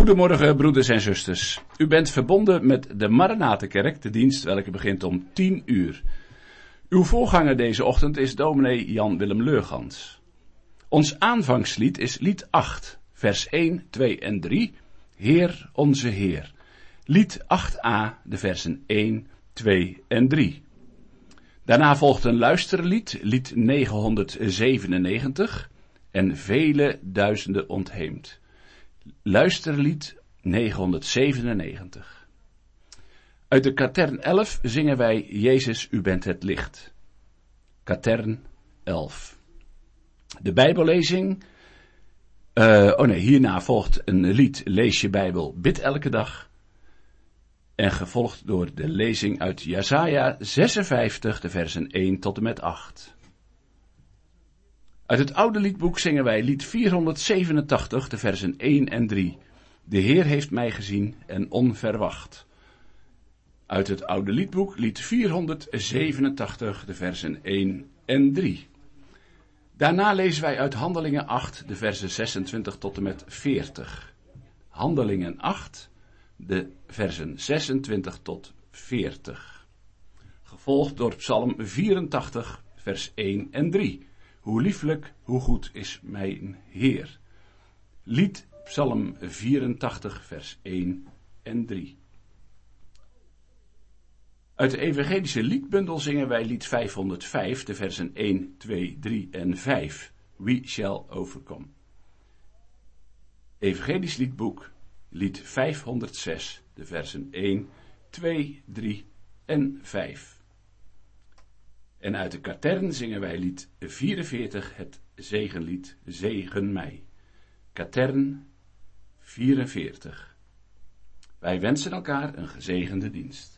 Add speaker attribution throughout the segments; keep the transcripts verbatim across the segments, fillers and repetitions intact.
Speaker 1: Goedemorgen broeders en zusters. U bent verbonden met de Maranatenkerk, de dienst welke begint om tien uur. Uw voorganger deze ochtend is dominee Jan-Willem Leurgans. Ons aanvangslied is lied acht, vers één, twee en drie, Heer onze Heer. Lied acht a, de versen één, twee en drie. Daarna volgt een luisterlied, lied negenhonderdzevenennegentig, en vele duizenden ontheemd. Luisterlied negenhonderdzevenennegentig. Uit de katern elf zingen wij Jezus, u bent het licht. Katern elf. De Bijbellezing. Uh, oh nee, hierna volgt een lied Lees je Bijbel, bid elke dag. En gevolgd door de lezing uit Jesaja zesenvijftig, de versen één tot en met acht. Uit het oude liedboek zingen wij lied vierhonderdzevenentachtig, de versen één en drie. De Heer heeft mij gezien en onverwacht. Uit het oude liedboek lied vierhonderdzevenentachtig, de versen één en drie. Daarna lezen wij uit Handelingen acht, de versen zesentwintig tot en met veertig. Handelingen acht, de versen zesentwintig tot veertig. Gevolgd door Psalm vierentachtig, vers één en drie. Hoe lieflijk, hoe goed is mijn Heer. Lied Psalm vierentachtig, vers één en drie. Uit de evangelische liedbundel zingen wij lied vijfhonderdvijf, de versen één, twee, drie en vijf. We shall overcome. Evangelisch liedboek, lied vijfhonderdzes, de versen één, twee, drie en vijf. En uit de katern zingen wij lied vierenveertig, het zegenlied Zegen mij. Katern vierenveertig. Wij wensen elkaar een gezegende dienst.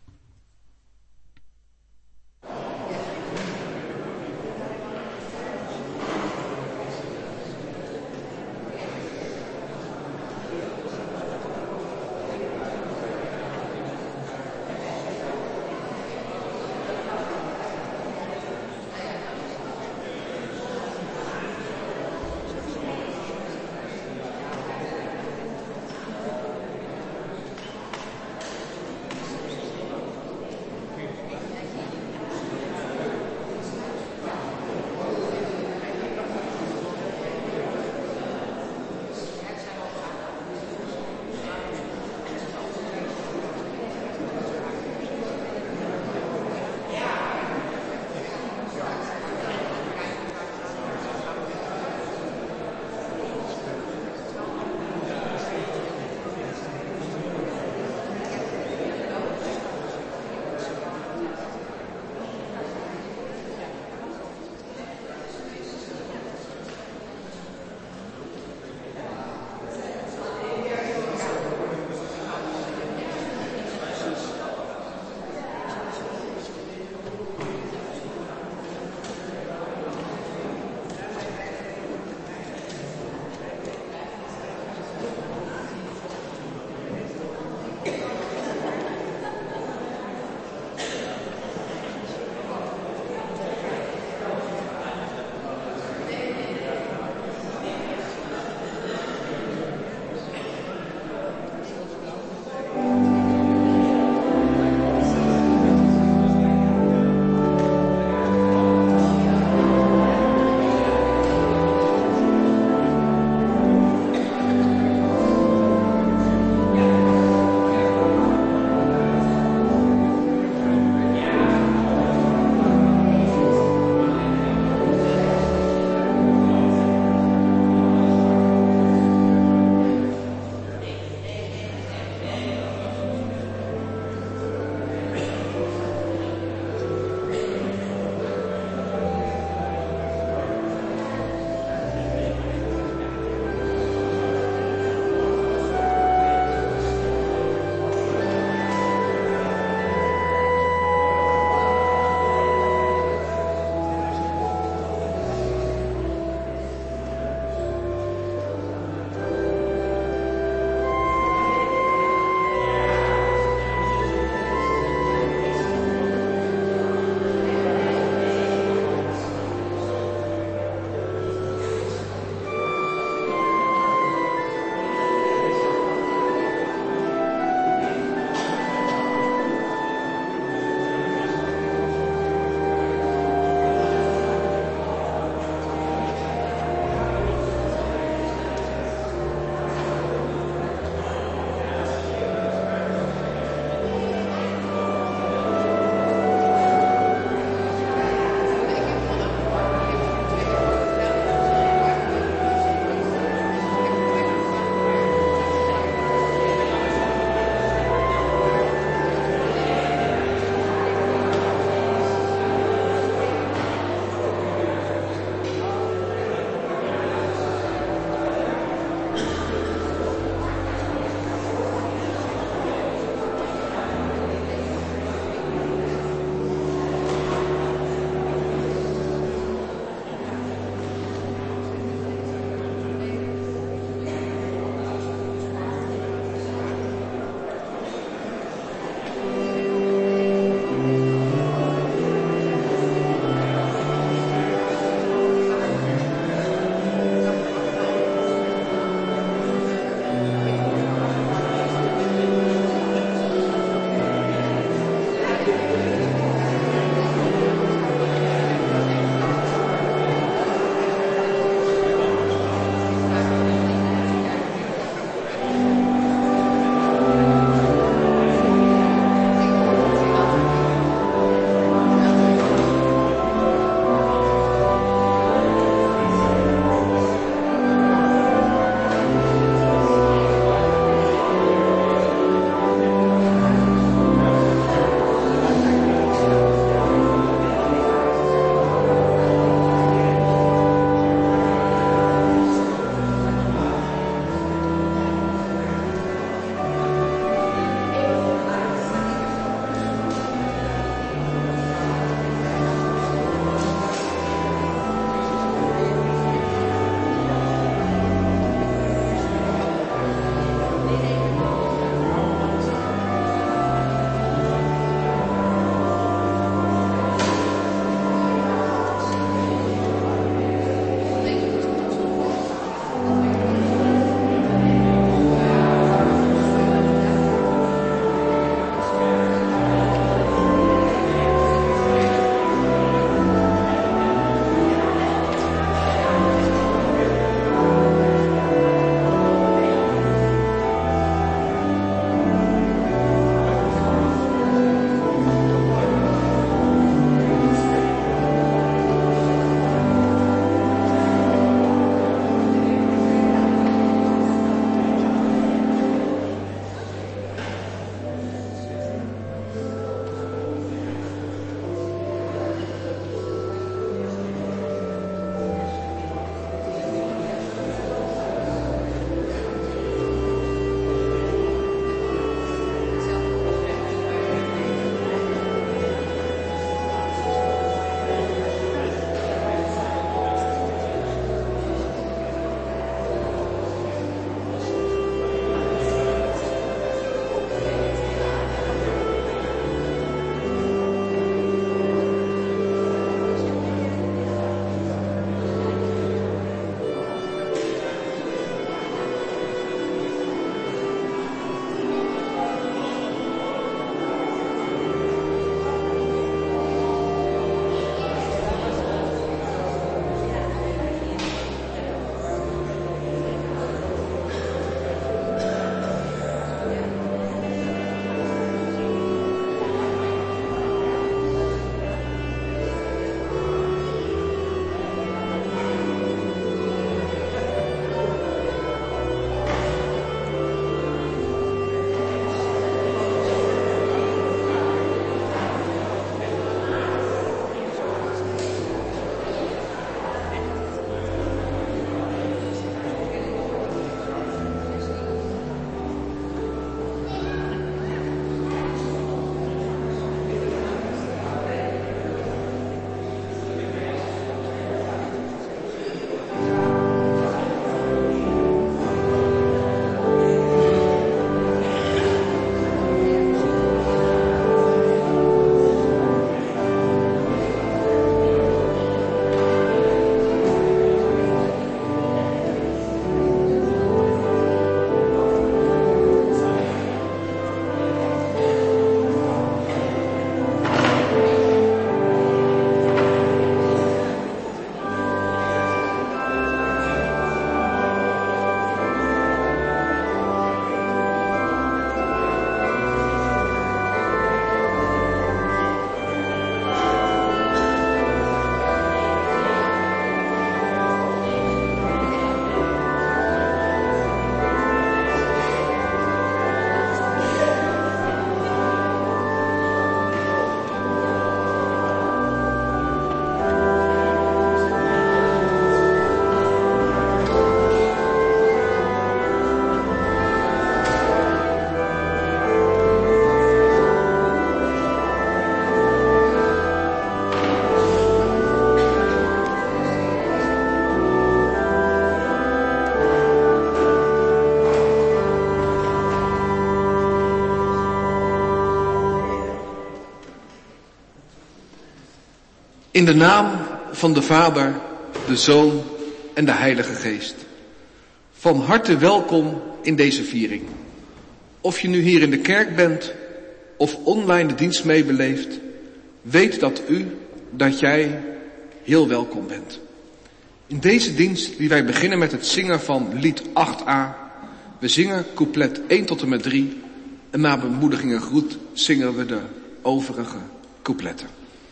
Speaker 2: In de naam van de Vader, de Zoon en de Heilige Geest. Van harte welkom in deze viering. Of je nu hier in de kerk bent of online de dienst meebeleeft, weet dat u, dat jij heel welkom bent. In deze dienst die wij beginnen met het zingen van lied acht a. We zingen couplet één tot en met drie en na bemoediging en groet zingen we de overige coupletten.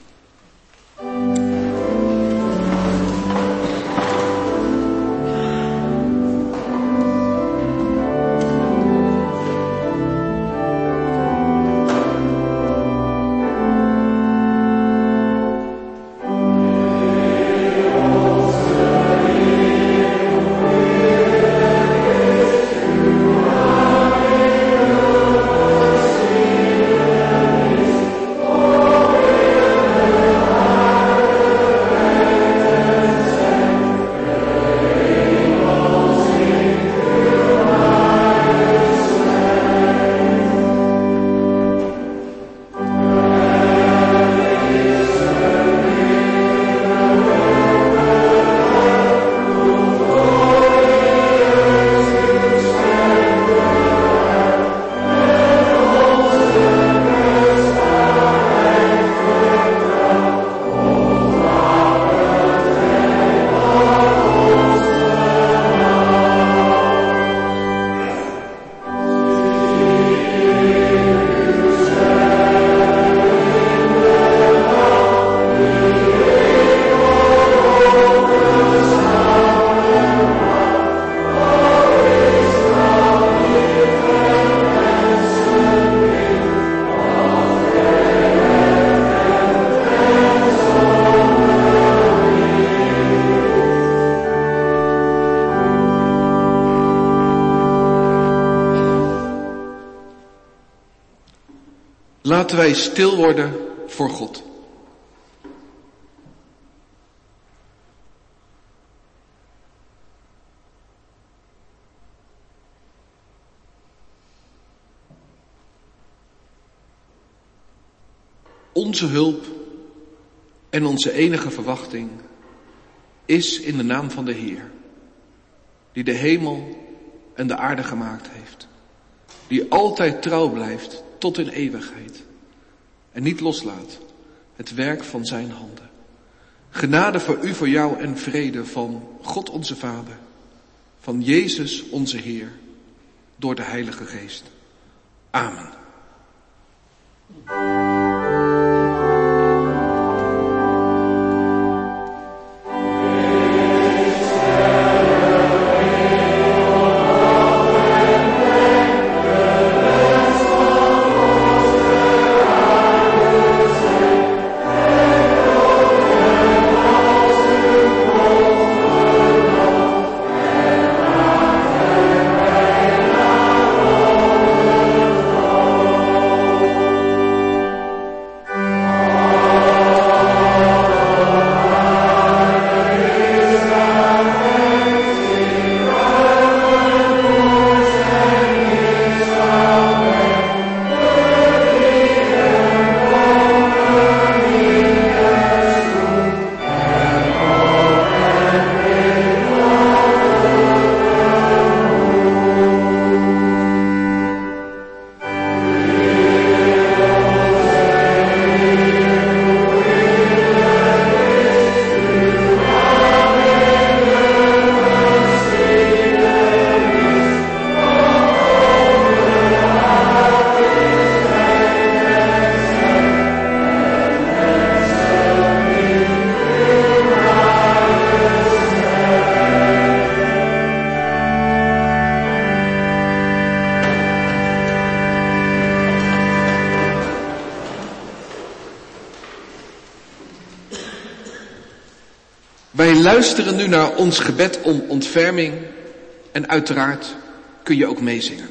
Speaker 2: Laten wij stil worden voor God. Onze hulp en onze enige verwachting is in de naam van de Heer, die de hemel en de aarde gemaakt heeft, die altijd trouw blijft tot in eeuwigheid en niet loslaat het werk van zijn handen. Genade voor u, voor jou en vrede van God onze Vader, van Jezus onze Heer, door de Heilige Geest. Amen. Wij luisteren nu naar ons gebed om ontferming en uiteraard kun je ook meezingen.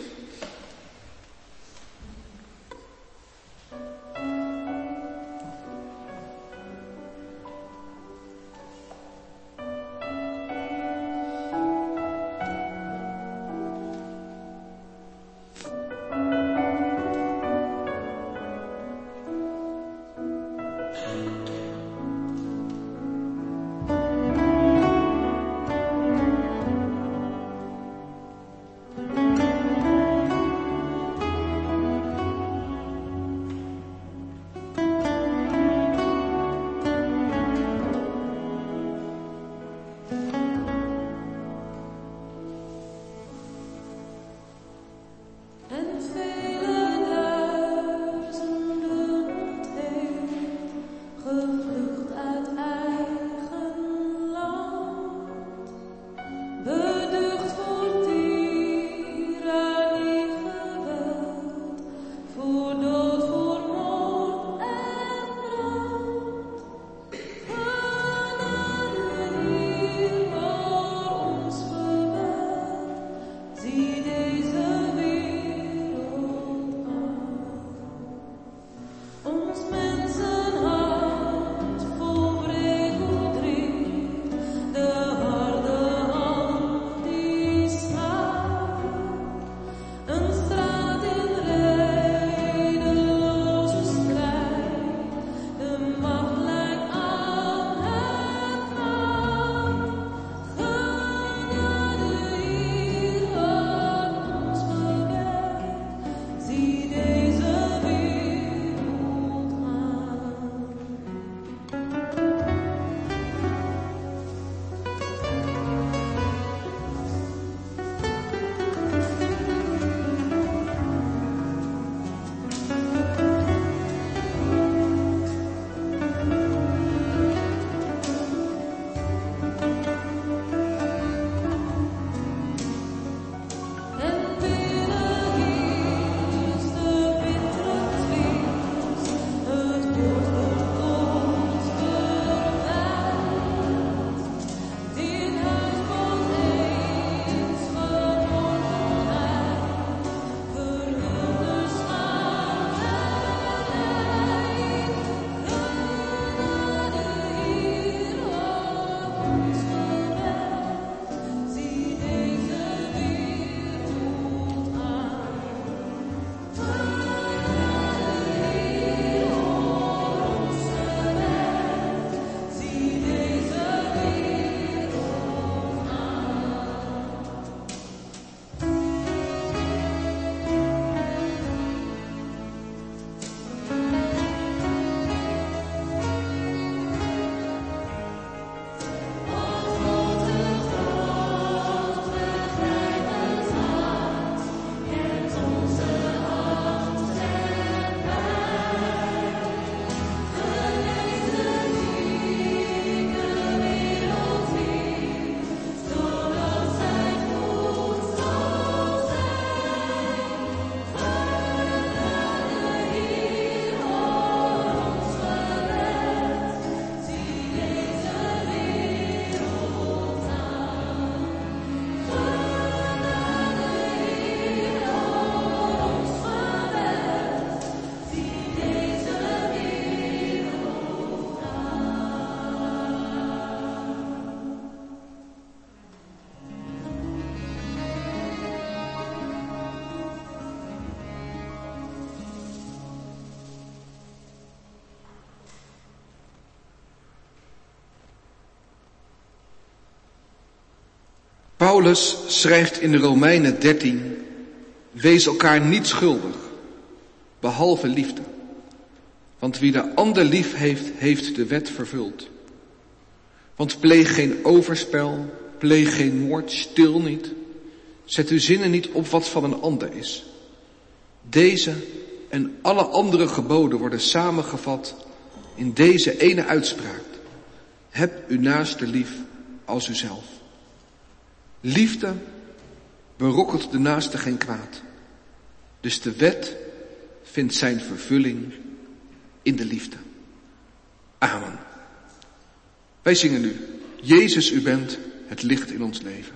Speaker 2: Paulus schrijft in de Romeinen dertien, wees elkaar niet schuldig, behalve liefde. Want wie de ander lief heeft, heeft de wet vervuld. Want pleeg geen overspel, pleeg geen moord, stil niet. Zet uw zinnen niet op wat van een ander is. Deze en alle andere geboden worden samengevat in deze ene uitspraak. Heb uw naaste lief als uzelf. Liefde berokkelt de naaste geen kwaad. Dus de wet vindt zijn vervulling in de liefde. Amen. Wij zingen nu. Jezus, u bent het licht in ons leven.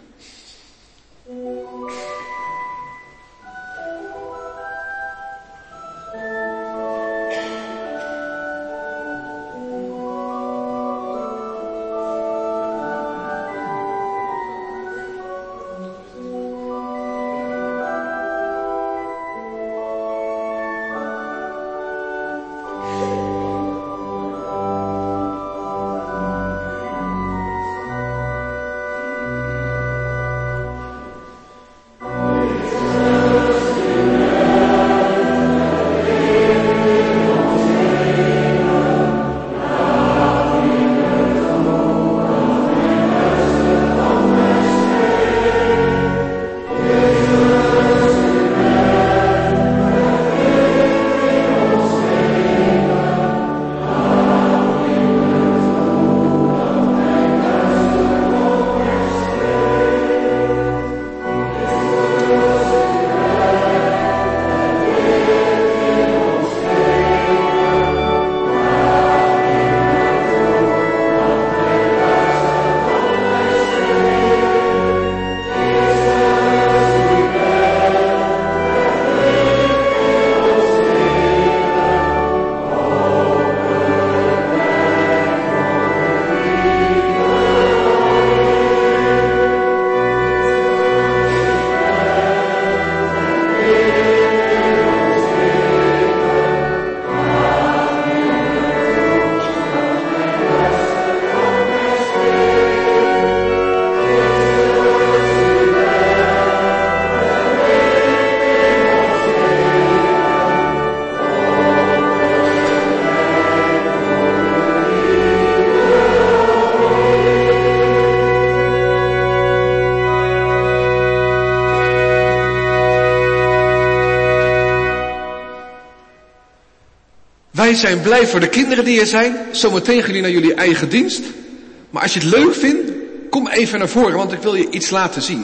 Speaker 2: Wij zijn blij voor de kinderen die er zijn. Zometeen gaan jullie naar jullie eigen dienst. Maar als je het leuk vindt, kom even naar voren, want ik wil je iets laten zien.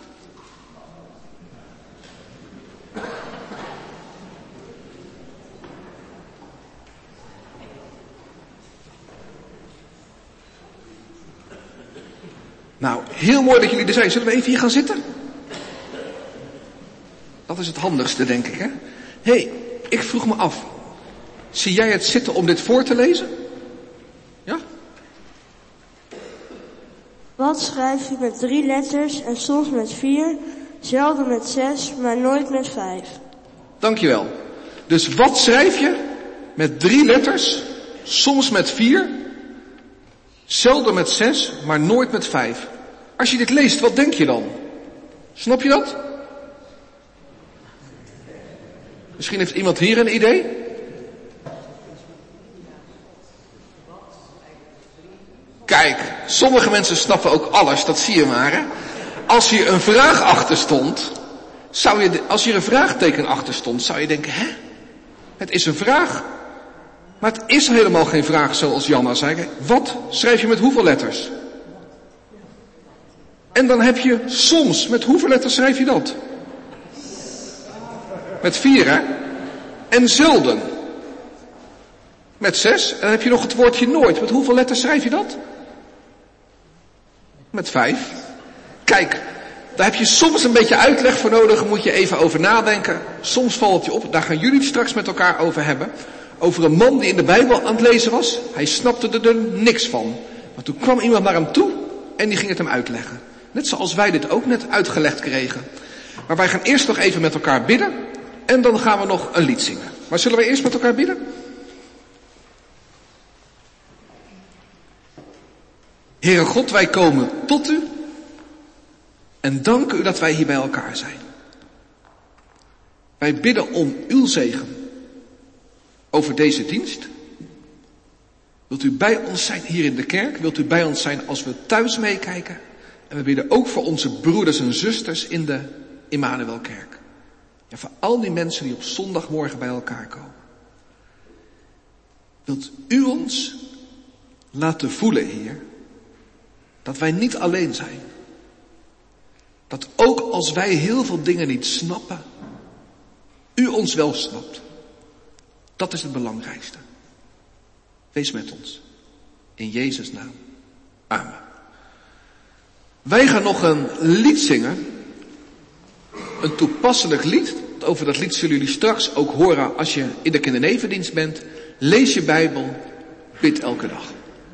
Speaker 2: Nou, heel mooi dat jullie er zijn. Zullen we even hier gaan zitten? Dat is het handigste, denk ik, hè? Hé, hey, ik vroeg me af. Zie jij het zitten om dit voor te lezen? Ja?
Speaker 3: Wat schrijf je met drie letters en soms met vier, zelden met zes, maar nooit met vijf?
Speaker 2: Dankjewel. Dus wat schrijf je met drie letters, soms met vier, zelden met zes, maar nooit met vijf? Als je dit leest, wat denk je dan? Snap je dat? Misschien heeft iemand hier een idee? Kijk, sommige mensen snappen ook alles, dat zie je maar, hè? Als hier een vraag achter stond, zou je, als hier een vraagteken achter stond, zou je denken, hè? Het is een vraag. Maar het is helemaal geen vraag, zoals Janna zei. Wat schrijf je met hoeveel letters? En dan heb je soms, met hoeveel letters schrijf je dat? Met vier, hè? En zelden. Met zes. En dan heb je nog het woordje nooit. Met hoeveel letters schrijf je dat? Met vijf. Kijk, daar heb je soms een beetje uitleg voor nodig. Moet je even over nadenken. Soms valt het je op. Daar gaan jullie het straks met elkaar over hebben. Over een man die in de Bijbel aan het lezen was. Hij snapte er niks van. Maar toen kwam iemand naar hem toe en die ging het hem uitleggen. Net zoals wij dit ook net uitgelegd kregen. Maar wij gaan eerst nog even met elkaar bidden. En dan gaan we nog een lied zingen. Maar zullen we eerst met elkaar bidden? Heere God, wij komen tot u. En danken u dat wij hier bij elkaar zijn. Wij bidden om uw zegen over deze dienst. Wilt u bij ons zijn hier in de kerk? Wilt u bij ons zijn als we thuis meekijken? En we bidden ook voor onze broeders en zusters in de Immanuelkerk. Ja, voor al die mensen die op zondagmorgen bij elkaar komen. Wilt u ons laten voelen, Heer, dat wij niet alleen zijn. Dat ook als wij heel veel dingen niet snappen, u ons wel snapt. Dat is het belangrijkste. Wees met ons. In Jezus' naam. Amen. Wij gaan nog een lied zingen. Een toepasselijk lied. Over dat lied zullen jullie straks ook horen als je in de kindernevendienst bent. Lees je Bijbel. Bid elke dag.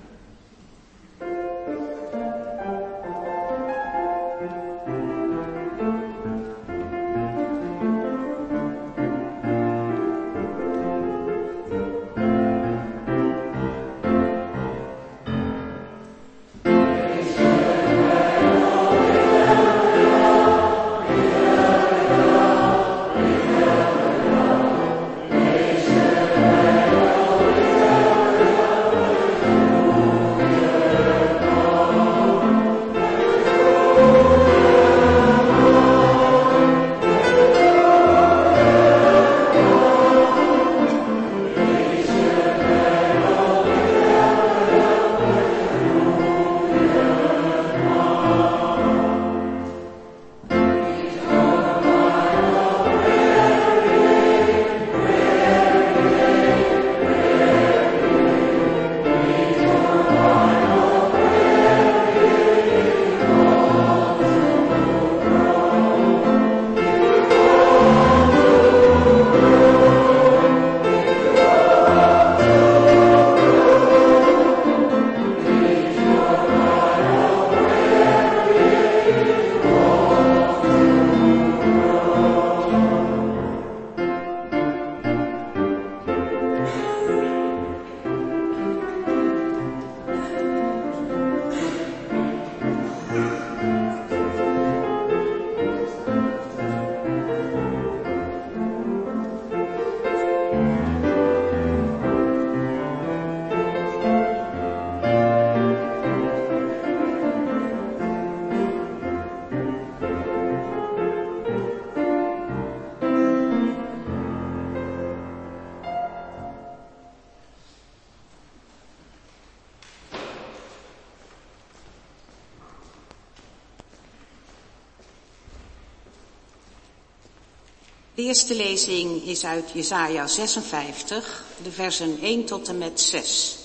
Speaker 4: De eerste lezing is uit Jesaja zesenvijftig, de versen één tot en met zes.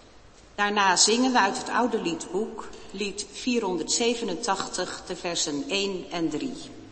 Speaker 4: Daarna zingen we uit het oude liedboek, lied vierhonderdzevenentachtig, de versen één en drie.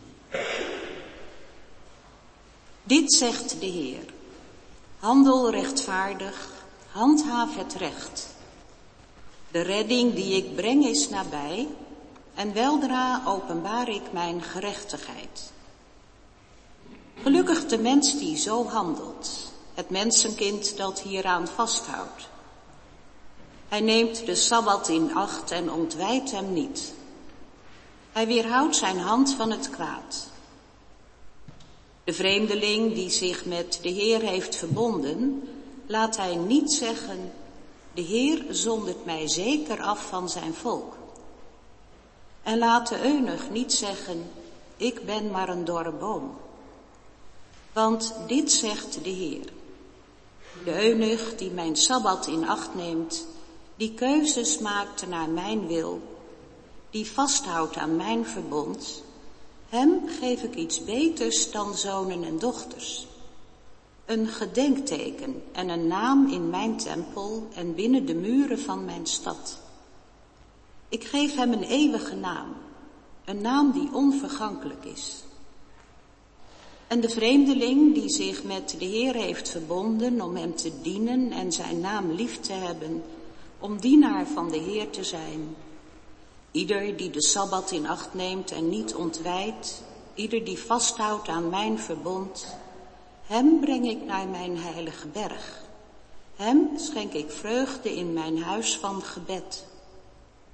Speaker 4: Dit zegt de Heer: handel rechtvaardig, handhaaf het recht. De redding die ik breng is nabij, en weldra openbaar ik mijn gerechtigheid. Gelukkig de mens die zo handelt, het mensenkind dat hieraan vasthoudt. Hij neemt de Sabbat in acht en ontwijdt hem niet. Hij weerhoudt zijn hand van het kwaad. De vreemdeling die zich met de Heer heeft verbonden, laat hij niet zeggen: de Heer zondert mij zeker af van zijn volk. En laat de eunuch niet zeggen: ik ben maar een dorre boom. Want dit zegt de Heer: de eunuch die mijn Sabbat in acht neemt, die keuzes maakt naar mijn wil, die vasthoudt aan mijn verbond, hem geef ik iets beters dan zonen en dochters. Een gedenkteken en een naam in mijn tempel en binnen de muren van mijn stad. Ik geef hem een eeuwige naam, een naam die onvergankelijk is. En de vreemdeling die zich met de Heer heeft verbonden om hem te dienen en zijn naam lief te hebben, om dienaar van de Heer te zijn. Ieder die de Sabbat in acht neemt en niet ontwijdt, ieder die vasthoudt aan mijn verbond, hem breng ik naar mijn heilige berg. Hem schenk ik vreugde in mijn huis van gebed.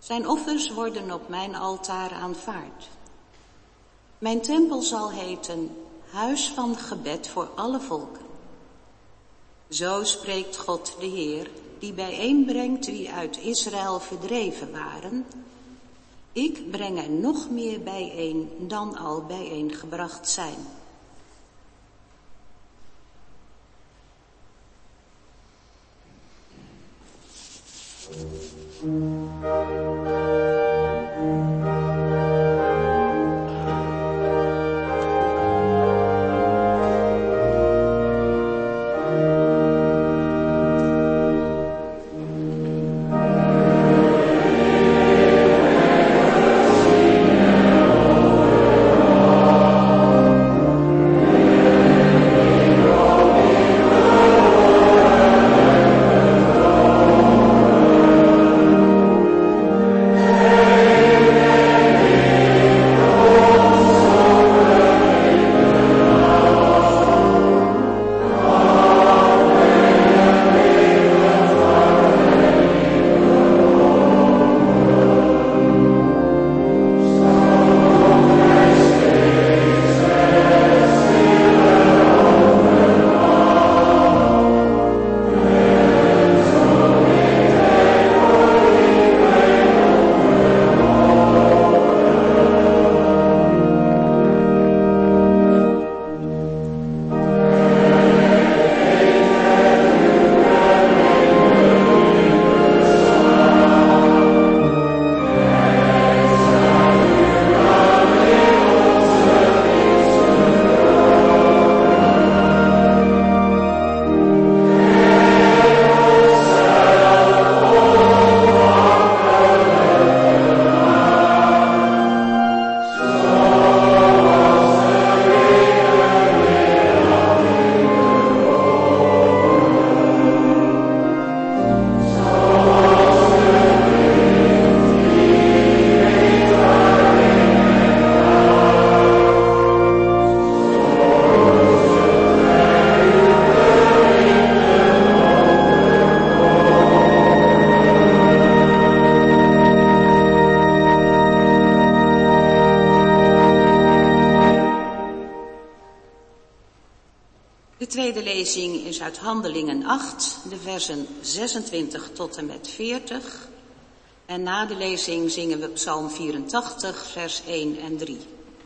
Speaker 4: Zijn offers worden op mijn altaar aanvaard. Mijn tempel zal heten Huis van Gebed voor alle volken. Zo spreekt God de Heer, die bijeenbrengt wie uit Israël verdreven waren. Ik breng er nog meer bijeen dan al bijeengebracht zijn. De tweede lezing is uit Handelingen acht, de versen zesentwintig tot en met veertig. En na de lezing zingen we Psalm vierentachtig, vers één en drie.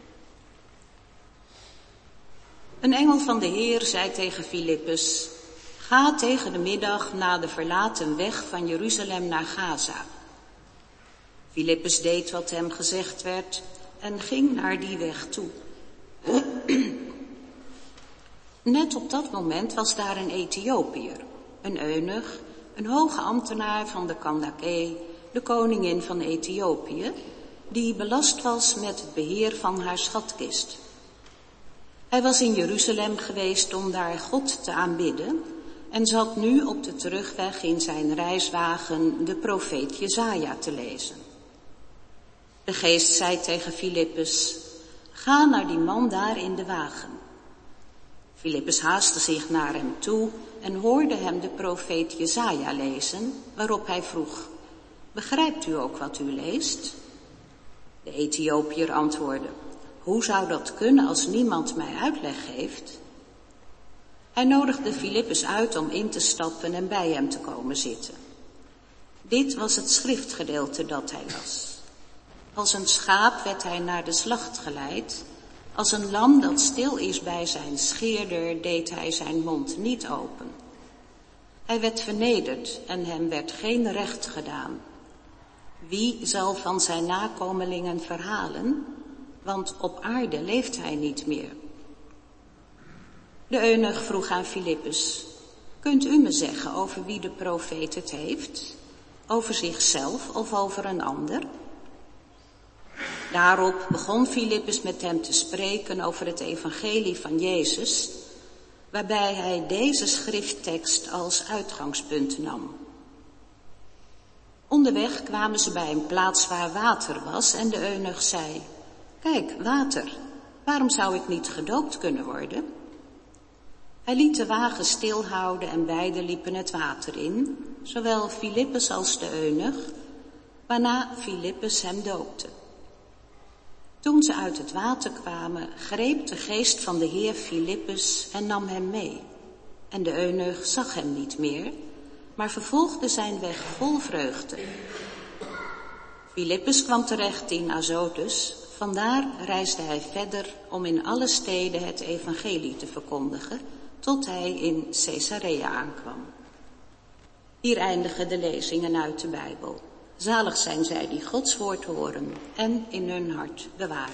Speaker 4: Een engel van de Heer zei tegen Filippus: ga tegen de middag na de verlaten weg van Jeruzalem naar Gaza. Filippus deed wat hem gezegd werd en ging naar die weg toe. Net op dat moment was daar een Ethiopiër, een eunuch, een hoge ambtenaar van de Kandake, de koningin van Ethiopië, die belast was met het beheer van haar schatkist. Hij was in Jeruzalem geweest om daar God te aanbidden en zat nu op de terugweg in zijn reiswagen de profeet Jesaja te lezen. De geest zei tegen Filippus: ga naar die man daar in de wagen. Filippus haastte zich naar hem toe en hoorde hem de profeet Jesaja lezen, waarop hij vroeg: begrijpt u ook wat u leest? De Ethiopiër antwoordde: hoe zou dat kunnen als niemand mij uitleg geeft? Hij nodigde Filippus uit om in te stappen en bij hem te komen zitten. Dit was het schriftgedeelte dat hij las. Als een schaap werd hij naar de slacht geleid. Als een lam dat stil is bij zijn scheerder, deed hij zijn mond niet open. Hij werd vernederd en hem werd geen recht gedaan. Wie zal van zijn nakomelingen verhalen? Want op aarde leeft hij niet meer. De eunuch vroeg aan Filippus: kunt u me zeggen over wie de profeet het heeft? Over zichzelf of over een ander? Daarop begon Filippus met hem te spreken over het evangelie van Jezus, waarbij hij deze schrifttekst als uitgangspunt nam. Onderweg kwamen ze bij een plaats waar water was en de eunuch zei: kijk, water, waarom zou ik niet gedoopt kunnen worden? Hij liet de wagen stilhouden en beiden liepen het water in, zowel Filippus als de eunuch. waarna Filippus hem doopte. Toen ze uit het water kwamen, greep de geest van de Heer Filippus en nam hem mee. En de eunuch zag hem niet meer, maar vervolgde zijn weg vol vreugde. Filippus kwam terecht in Azotus, vandaar reisde hij verder om in alle steden het evangelie te verkondigen, tot hij in Caesarea aankwam. Hier eindigen de lezingen uit de Bijbel. Zalig zijn zij die Gods woord horen en in hun hart bewaren.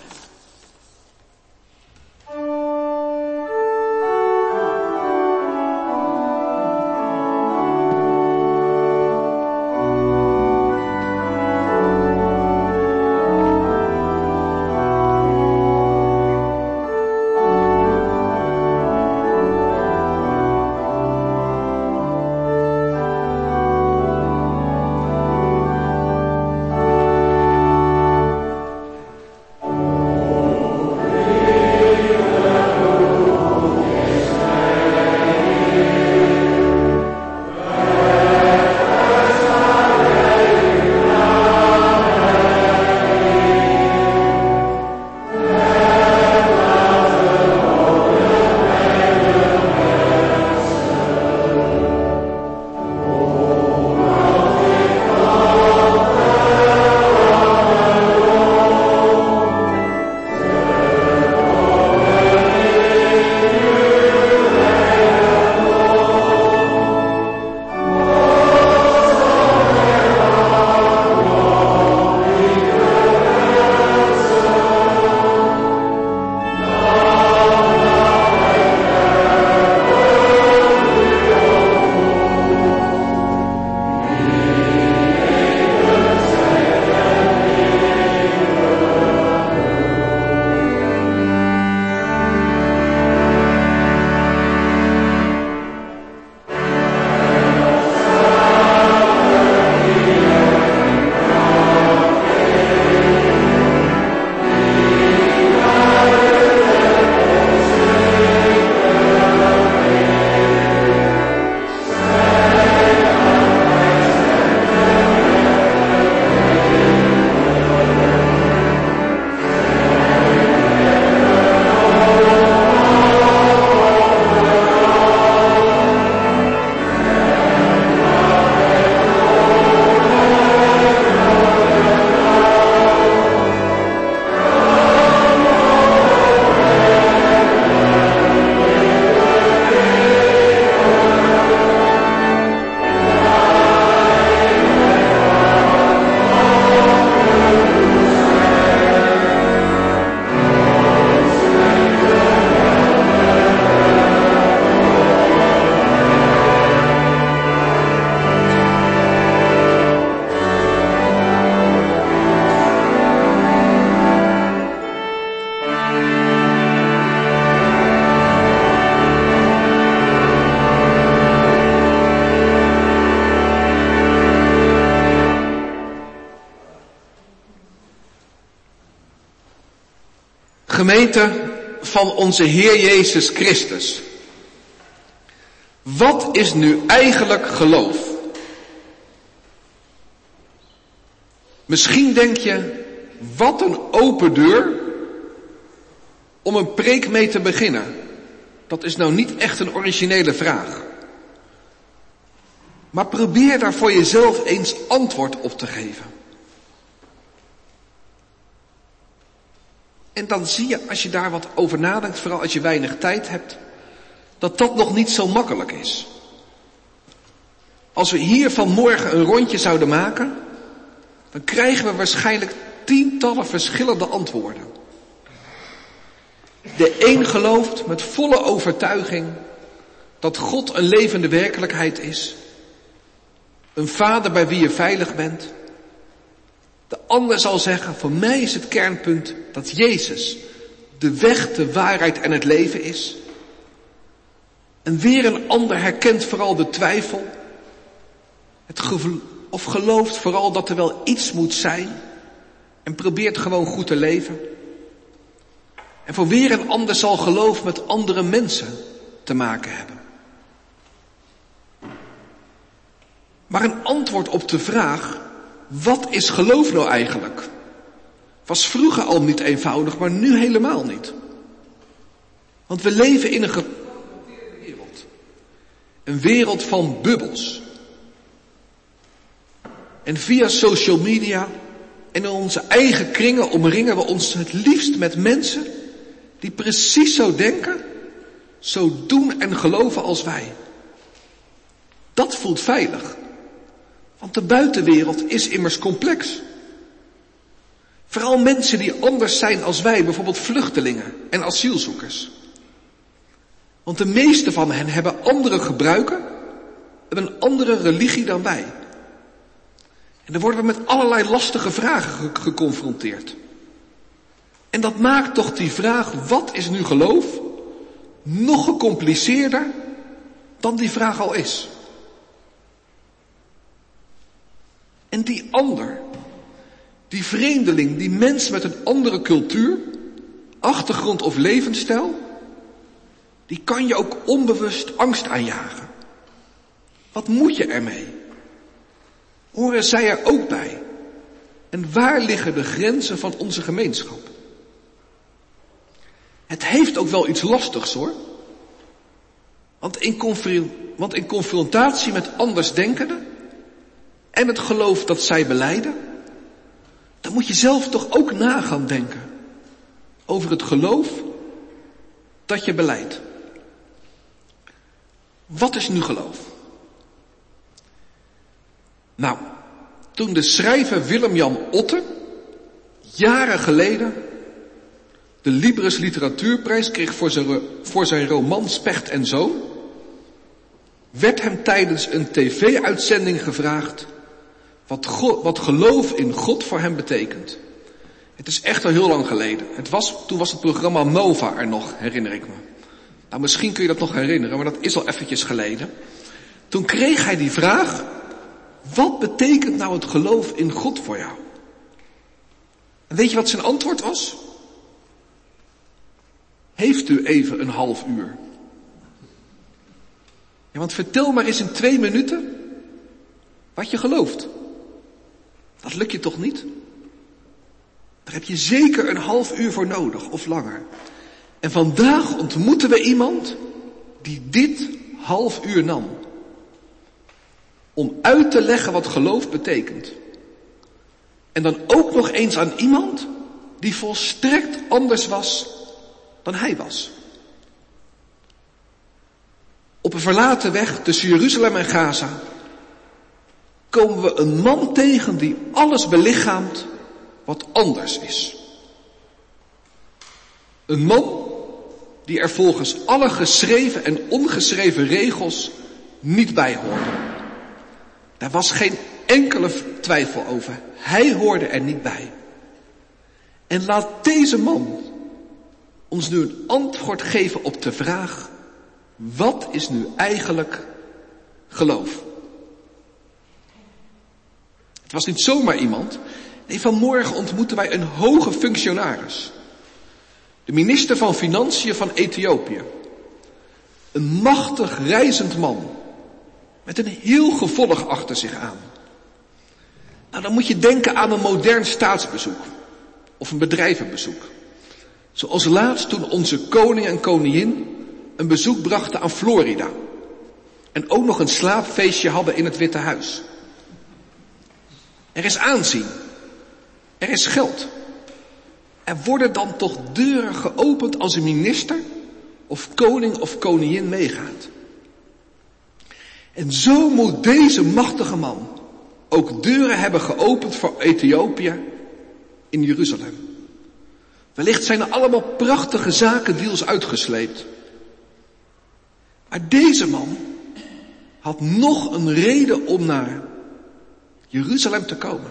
Speaker 2: Gemeente van onze Heer Jezus Christus. Wat is nu eigenlijk geloof? Misschien denk je, wat een open deur om een preek mee te beginnen. Dat is nou niet echt een originele vraag. Maar probeer daar voor jezelf eens antwoord op te geven. En dan zie je, als je daar wat over nadenkt, vooral als je weinig tijd hebt, dat dat nog niet zo makkelijk is. Als we hier vanmorgen een rondje zouden maken, dan krijgen we waarschijnlijk tientallen verschillende antwoorden. De een gelooft met volle overtuiging dat God een levende werkelijkheid is. Een vader bij wie je veilig bent. De ander zal zeggen, voor mij is het kernpunt dat Jezus de weg, de waarheid en het leven is. En weer een ander herkent vooral de twijfel. Het gevo- of gelooft vooral dat er wel iets moet zijn. En probeert gewoon goed te leven. En voor weer een ander zal geloof met andere mensen te maken hebben. Maar een antwoord op de vraag, Wat is geloof nou eigenlijk? Was vroeger al niet eenvoudig, maar nu helemaal niet. Want we leven in een gefragmenteerde wereld. Een wereld van bubbels. En via social media en in onze eigen kringen omringen we ons het liefst met mensen die precies zo denken, zo doen en geloven als wij. Dat voelt veilig. Want de buitenwereld is immers complex. Vooral mensen die anders zijn als wij, bijvoorbeeld vluchtelingen en asielzoekers. Want de meeste van hen hebben andere gebruiken en een andere religie dan wij. En dan worden we met allerlei lastige vragen ge- geconfronteerd. En dat maakt toch die vraag, wat is nu geloof, nog gecompliceerder dan die vraag al is. En die ander, die vreemdeling, die mens met een andere cultuur, achtergrond of levensstijl, die kan je ook onbewust angst aanjagen. Wat moet je ermee? Horen zij er ook bij? En waar liggen de grenzen van onze gemeenschap? Het heeft ook wel iets lastigs hoor. Want in, confr- want in confrontatie met andersdenkenden en het geloof dat zij belijden, dan moet je zelf toch ook na gaan denken over het geloof dat je belijdt. Wat is nu geloof? Nou, toen de schrijver Willem-Jan Otte jaren geleden de Libris Literatuurprijs kreeg voor zijn, voor zijn roman Specht en Zoon, werd hem tijdens een tv-uitzending gevraagd wat, go- wat geloof in God voor hem betekent. Het is echt al heel lang geleden. Het was, toen was het programma Nova er nog, herinner ik me. Nou, misschien kun je dat nog herinneren, maar dat is al eventjes geleden. Toen kreeg hij die vraag, wat betekent nou het geloof in God voor jou? En weet je wat zijn antwoord was? Heeft u even een half uur? Ja, want vertel maar eens in twee minuten wat je gelooft. Dat lukt je toch niet? Daar heb je zeker een half uur voor nodig, of langer. En vandaag ontmoeten we iemand die dit half uur nam. Om uit te leggen wat geloof betekent. En dan ook nog eens aan iemand die volstrekt anders was dan hij was. Op een verlaten weg tussen Jeruzalem en Gaza komen we een man tegen die alles belichaamt wat anders is. Een man die er volgens alle geschreven en ongeschreven regels niet bij hoorde. Daar was geen enkele twijfel over. Hij hoorde er niet bij. En laat deze man ons nu een antwoord geven op de vraag, wat is nu eigenlijk geloof? Het was niet zomaar iemand. Nee, vanmorgen ontmoeten wij een hoge functionaris. De minister van Financiën van Ethiopië. Een machtig reizend man. Met een heel gevolg achter zich aan. Nou, dan moet je denken aan een modern staatsbezoek. Of een bedrijvenbezoek. Zoals laatst toen onze koning en koningin een bezoek brachten aan Florida. En ook nog een slaapfeestje hadden in het Witte Huis. Er is aanzien. Er is geld. Er worden dan toch deuren geopend als een minister of koning of koningin meegaat. En zo moet deze machtige man ook deuren hebben geopend voor Ethiopië in Jeruzalem. Wellicht zijn er allemaal prachtige zakendeals uitgesleept. Maar deze man had nog een reden om naar Jeruzalem te komen.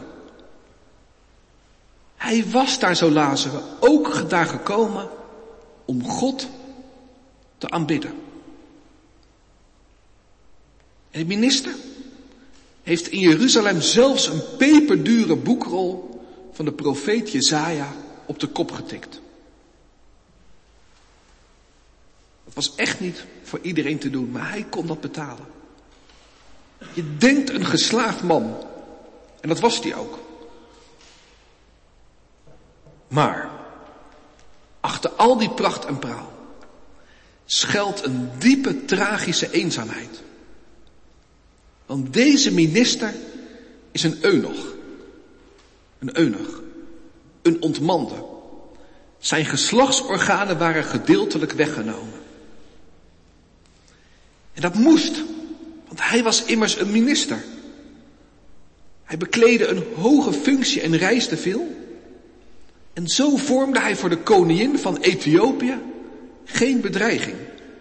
Speaker 2: Hij was daar, zo lazen we, ook daar gekomen om God te aanbidden. En de minister heeft in Jeruzalem zelfs een peperdure boekrol van de profeet Jesaja op de kop getikt. Dat was echt niet voor iedereen te doen, maar hij kon dat betalen. Je denkt een geslaagd man, En dat was hij ook. Maar achter al die pracht en praal schuilt een diepe tragische eenzaamheid. Want deze minister is een eunuch. Een eunuch. Een ontmande. Zijn geslachtsorganen waren gedeeltelijk weggenomen. En dat moest, want hij was immers een minister. Hij bekleedde een hoge functie en reisde veel. En zo vormde hij voor de koningin van Ethiopië geen bedreiging.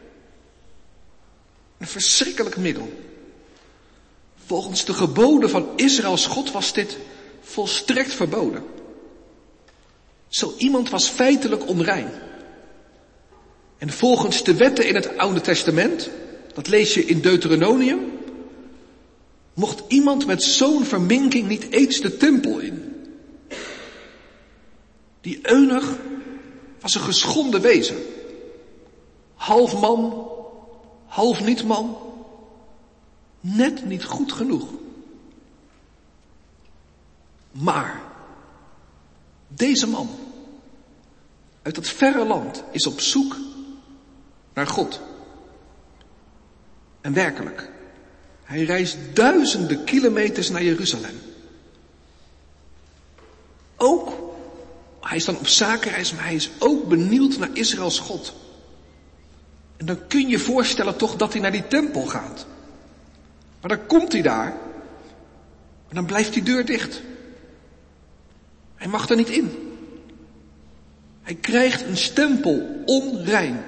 Speaker 2: Een verschrikkelijk middel. Volgens de geboden van Israëls God was dit volstrekt verboden. Zo iemand was feitelijk onrein. En volgens de wetten in het Oude Testament, dat lees je in Deuteronomium, mocht iemand met zo'n verminking niet eens de tempel in. Die eunuch was een geschonden wezen. Half man, half niet man. Net niet goed genoeg. Maar deze man uit dat verre land is op zoek naar God. En werkelijk, hij reist duizenden kilometers naar Jeruzalem. Ook, hij is dan op zakenreis, maar hij is ook benieuwd naar Israëls God. En dan kun je je voorstellen toch dat hij naar die tempel gaat. Maar dan komt hij daar. En dan blijft die deur dicht. Hij mag er niet in. Hij krijgt een stempel onrein.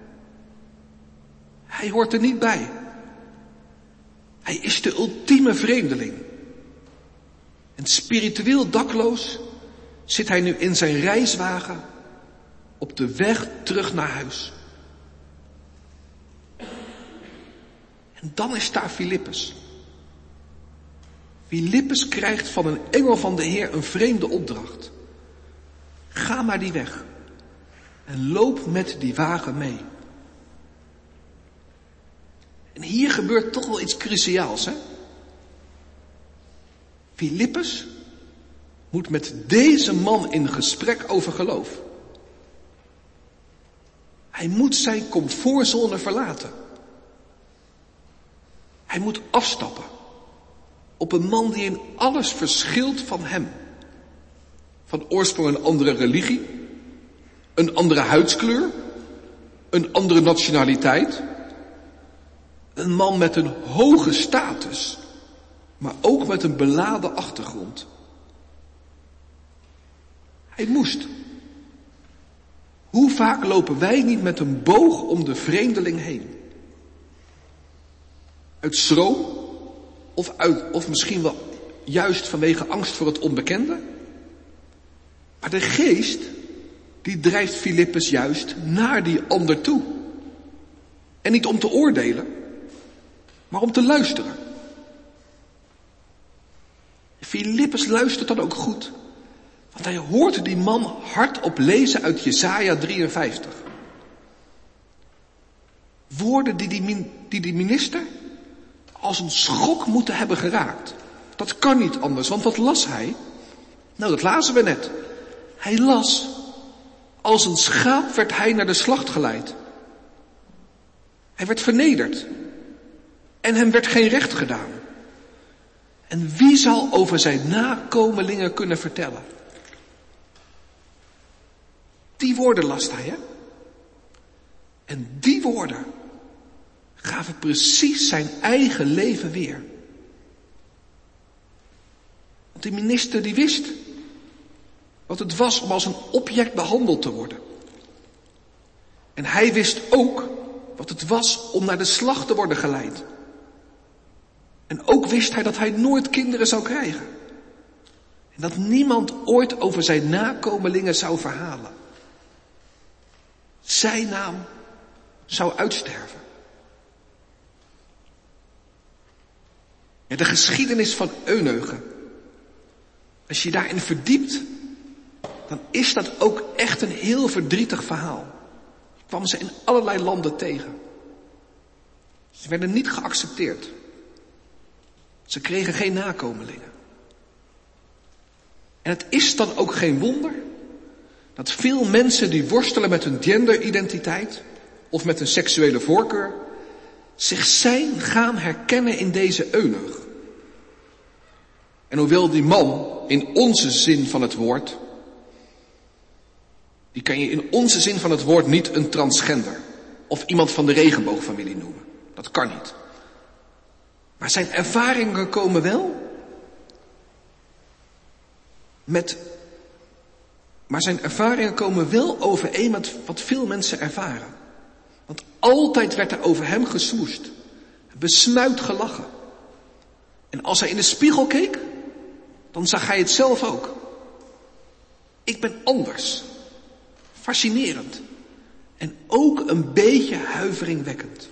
Speaker 2: Hij hoort er niet bij. Hij is de ultieme vreemdeling. En spiritueel dakloos zit hij nu in zijn reiswagen op de weg terug naar huis. En dan is daar Filippus. Filippus krijgt van een engel van de Heer een vreemde opdracht. Ga maar die weg en loop met die wagen mee. En hier gebeurt toch wel iets cruciaals, hè? Filippus moet met deze man in gesprek over geloof. Hij moet zijn comfortzone verlaten. Hij moet afstappen op een man die in alles verschilt van hem. Van oorsprong een andere religie, een andere huidskleur, een andere nationaliteit. Een man met een hoge status, maar ook met een beladen achtergrond. Hij moest. Hoe vaak lopen wij niet met een boog om de vreemdeling heen? Uit schroom, of, uit, of misschien wel juist vanwege angst voor het onbekende. Maar de geest, die drijft Filippus juist naar die ander toe. En niet om te oordelen, maar om te luisteren. Filippus luistert dan ook goed, want hij hoort die man hardop lezen uit Jesaja drieënvijftig. Woorden die die, die die minister als een schok moeten hebben geraakt. Dat kan niet anders, want wat las hij? Nou, dat lazen we net. Hij las, als een schaap werd hij naar de slacht geleid. Hij werd vernederd. En hem werd geen recht gedaan. En wie zal over zijn nakomelingen kunnen vertellen? Die woorden las hij, hè? En die woorden gaven precies zijn eigen leven weer. Want die minister die wist wat het was om als een object behandeld te worden. En hij wist ook wat het was om naar de slacht te worden geleid. En ook wist hij dat hij nooit kinderen zou krijgen. En dat niemand ooit over zijn nakomelingen zou verhalen. Zijn naam zou uitsterven. Ja, de geschiedenis van eunuchen. Als je daarin verdiept, dan is dat ook echt een heel verdrietig verhaal. Je kwam ze in allerlei landen tegen. Ze werden niet geaccepteerd. Ze kregen geen nakomelingen. En het is dan ook geen wonder dat veel mensen die worstelen met hun genderidentiteit of met hun seksuele voorkeur zich zijn gaan herkennen in deze eunuch. En hoewel die man in onze zin van het woord, die kan je in onze zin van het woord niet een transgender of iemand van de regenboogfamilie noemen. Dat kan niet. Maar zijn ervaringen komen wel met, maar zijn ervaringen komen wel overeen met wat veel mensen ervaren. Want altijd werd er over hem gesmoest, besmuit gelachen. En als hij in de spiegel keek, dan zag hij het zelf ook. Ik ben anders. Fascinerend. En ook een beetje huiveringwekkend.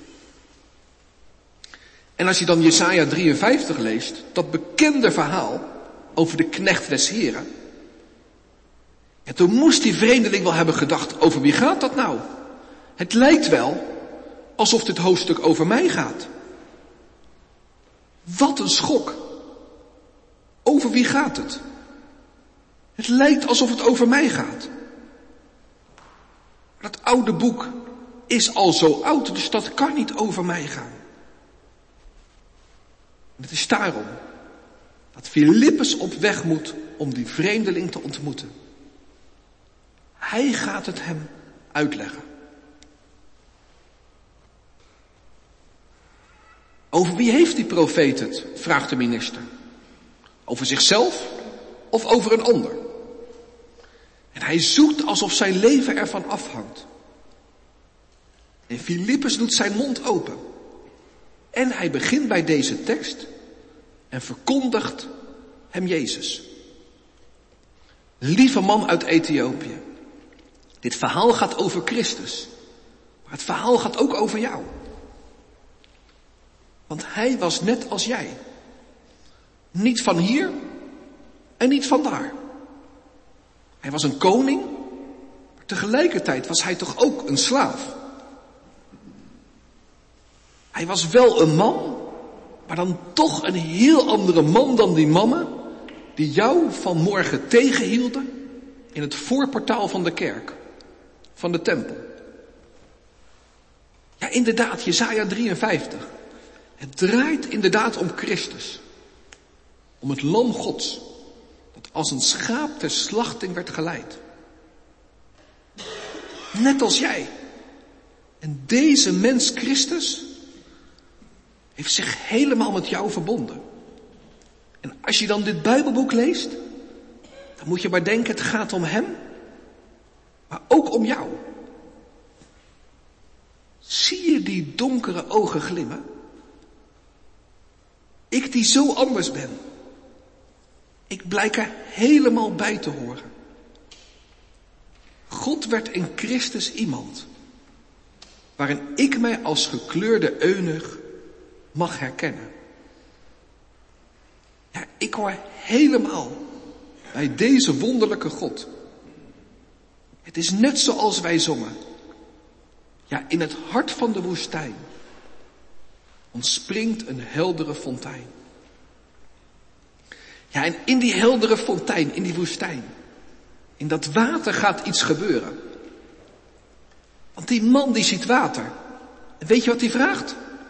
Speaker 2: En als je dan Jesaja drieënvijftig leest, dat bekende verhaal over de knecht des Heren. Ja, toen moest die vreemdeling wel hebben gedacht, over wie gaat dat nou? Het lijkt wel alsof dit hoofdstuk over mij gaat. Wat een schok. Over wie gaat het? Het lijkt alsof het over mij gaat. Dat oude boek is al zo oud, dus dat kan niet over mij gaan. En het is daarom dat Filippus op weg moet om die vreemdeling te ontmoeten. Hij gaat het hem uitleggen. Over wie heeft die profeet het? Vraagt de minister. Over zichzelf of over een ander? En hij zoekt alsof zijn leven ervan afhangt. En Filippus doet zijn mond open. En hij begint bij deze tekst en verkondigt hem Jezus. Lieve man uit Ethiopië, dit verhaal gaat over Christus. Maar het verhaal gaat ook over jou. Want hij was net als jij. Niet van hier en niet van daar. Hij was een koning, maar tegelijkertijd was hij toch ook een slaaf. Hij was wel een man, maar dan toch een heel andere man dan die mannen die jou vanmorgen tegenhielden in het voorportaal van de kerk, van de tempel. Ja, inderdaad, Jesaja drieënvijftig. Het draait inderdaad om Christus. Om het lam Gods, dat als een schaap ter slachting werd geleid. Net als jij. En deze mens Christus heeft zich helemaal met jou verbonden. En als je dan dit Bijbelboek leest, dan moet je maar denken, het gaat om hem, maar ook om jou. Zie je die donkere ogen glimmen? Ik die zo anders ben. Ik blijk er helemaal bij te horen. God werd in Christus iemand, waarin ik mij als gekleurde eunuch mag herkennen. Ja, ik hoor helemaal bij deze wonderlijke God. Het is net zoals wij zongen. Ja, in het hart van de woestijn ontspringt een heldere fontein. Ja, en in die heldere fontein, in die woestijn, in dat water gaat iets gebeuren. Want die man die ziet water. En weet je wat hij vraagt?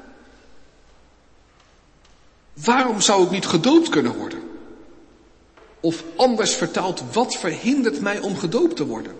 Speaker 2: Waarom zou ik niet gedoopt kunnen worden? Of anders vertaald, wat verhindert mij om gedoopt te worden?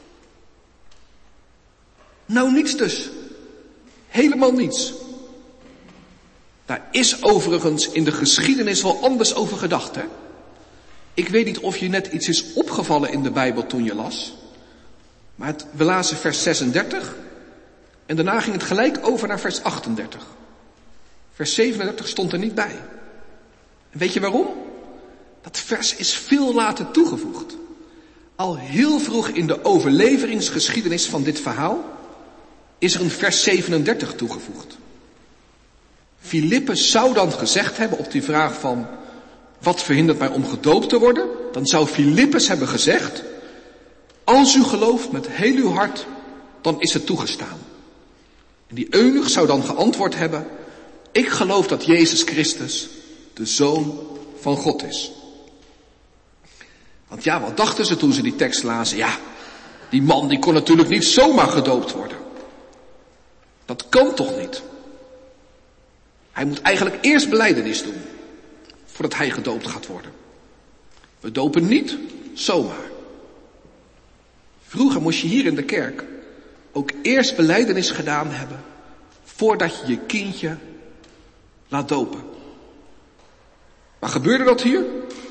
Speaker 2: Nou, niets dus. Helemaal niets. Daar is overigens in de geschiedenis wel anders over gedacht, hè? Ik weet niet of je net iets is opgevallen in de Bijbel toen je las. Maar het, we lazen vers zesendertig. En daarna ging het gelijk over naar vers achtendertig. Vers zevenendertig stond er niet bij. En weet je waarom? Dat vers is veel later toegevoegd. Al heel vroeg in de overleveringsgeschiedenis van dit verhaal is er een vers zevenendertig toegevoegd. Filippus zou dan gezegd hebben op die vraag van, wat verhindert mij om gedoopt te worden? Dan zou Filippus hebben gezegd, als u gelooft met heel uw hart, dan is het toegestaan. En die eunuch zou dan geantwoord hebben, ik geloof dat Jezus Christus de Zoon van God is. Want ja, wat dachten ze toen ze die tekst lazen? Ja, die man die kon natuurlijk niet zomaar gedoopt worden. Dat kan toch niet? Hij moet eigenlijk eerst belijdenis doen, voordat hij gedoopt gaat worden. We dopen niet zomaar. Vroeger moest je hier in de kerk ook eerst belijdenis gedaan hebben, voordat je je kindje laat dopen. Maar gebeurde dat hier?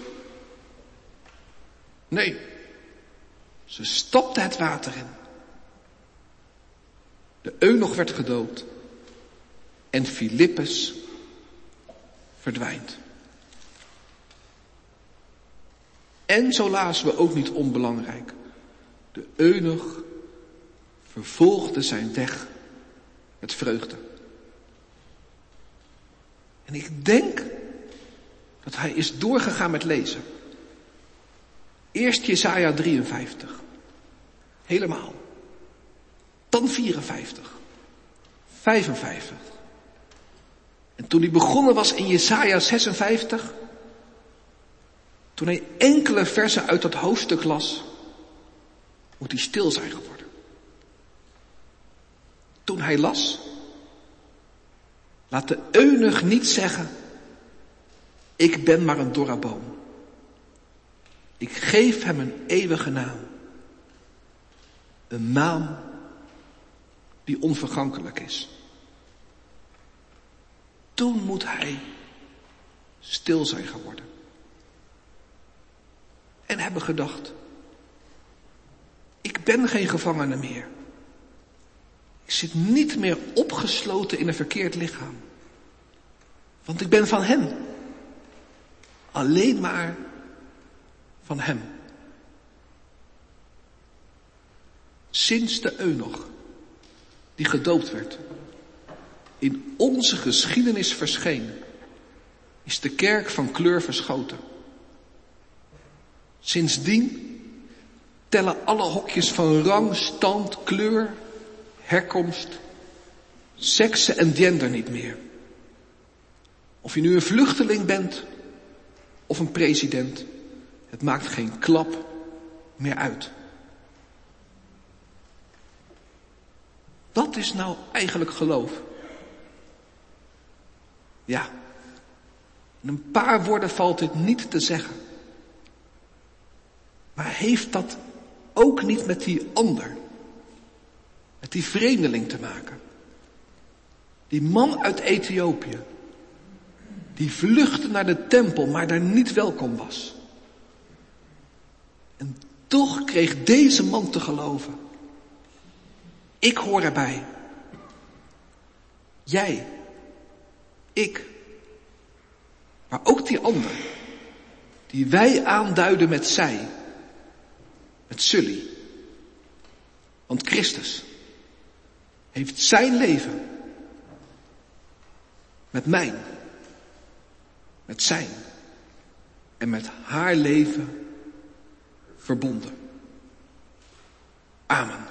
Speaker 2: Nee. Ze stapte het water in. De eunuch werd gedoopt. En Filippus verdwijnt. En zo lazen we ook niet onbelangrijk. De eunuch vervolgde zijn weg met vreugde. En ik denk dat hij is doorgegaan met lezen. Eerst Jesaja drieënvijftig. Helemaal. Dan vierenvijftig. vijfenvijftig. En toen hij begonnen was in Jesaja zesenvijftig, toen hij enkele versen uit dat hoofdstuk las, moet hij stil zijn geworden. Toen hij las, laat de eunuch niet zeggen, ik ben maar een dorre boom. Ik geef hem een eeuwige naam. Een naam die onvergankelijk is. Toen moet hij stil zijn geworden. En hebben gedacht, ik ben geen gevangene meer. Ik zit niet meer opgesloten in een verkeerd lichaam. Want ik ben van hem. Alleen maar van hem. Sinds de eunuch, die gedoopt werd, in onze geschiedenis verscheen, is de kerk van kleur verschoten. Sindsdien tellen alle hokjes van rang, stand, kleur, herkomst, sekse en gender niet meer. Of je nu een vluchteling bent of een president, het maakt geen klap meer uit. Wat is nou eigenlijk geloof? Ja, in een paar woorden valt dit niet te zeggen. Maar heeft dat ook niet met die ander, met die vreemdeling te maken? Die man uit Ethiopië, die vluchtte naar de tempel, maar daar niet welkom was. En toch kreeg deze man te geloven. Ik hoor erbij. Jij. Ik. Maar ook die ander. Die wij aanduiden met zij. Met Sully. Want Christus heeft zijn leven met mijn, met zijn en met haar leven verbonden. Amen.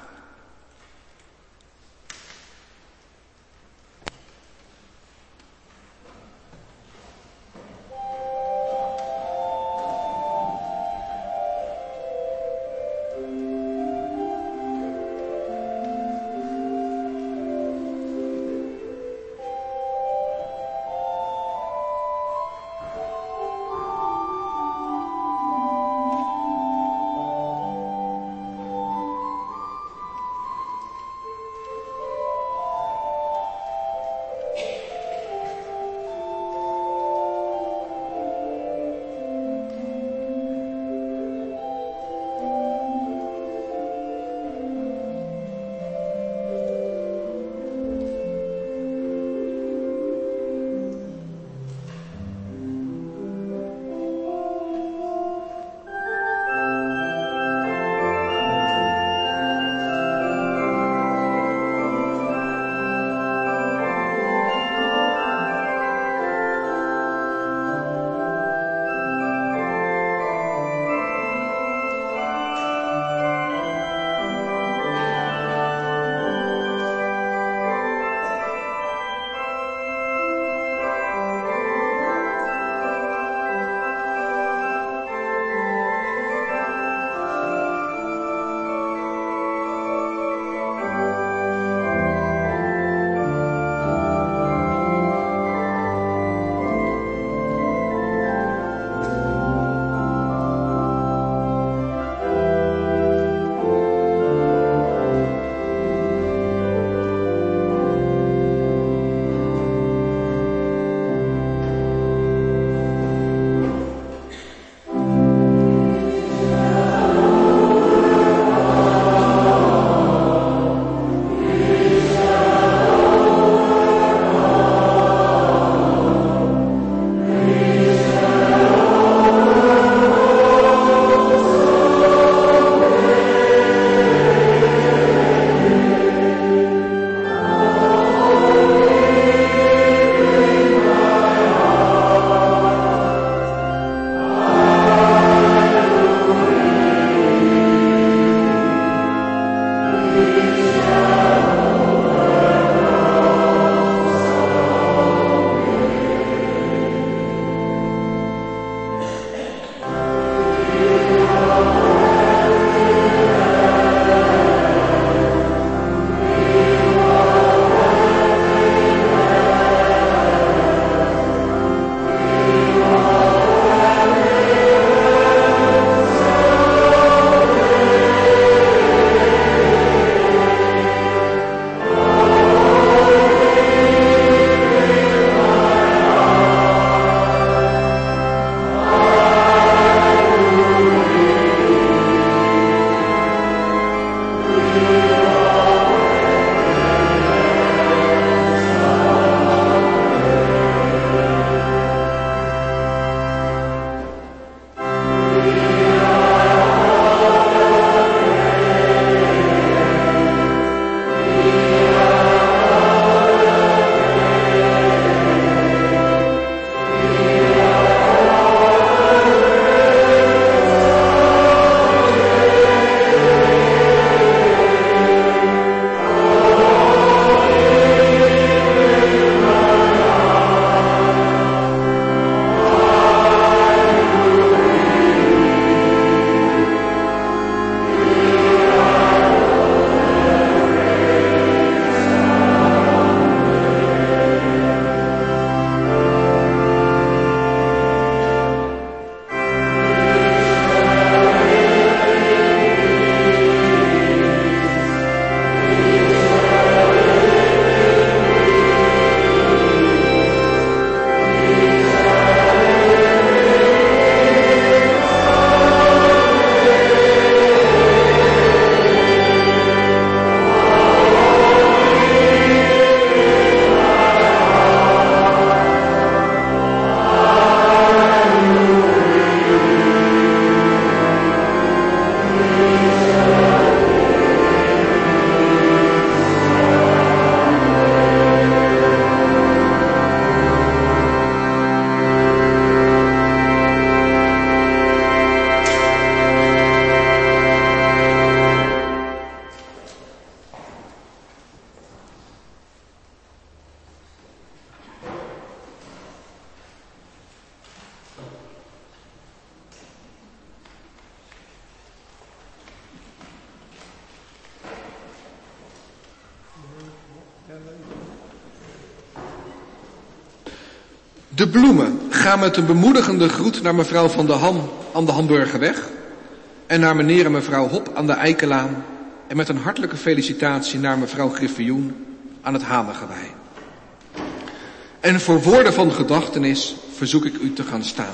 Speaker 2: De bloemen gaan met een bemoedigende groet naar mevrouw Van der Ham aan de Hamburgerweg en naar meneer en mevrouw Hop aan de Eikelaan en met een hartelijke felicitatie naar mevrouw Griffioen aan het Hanegewei. En voor woorden van gedachtenis verzoek ik u te gaan staan.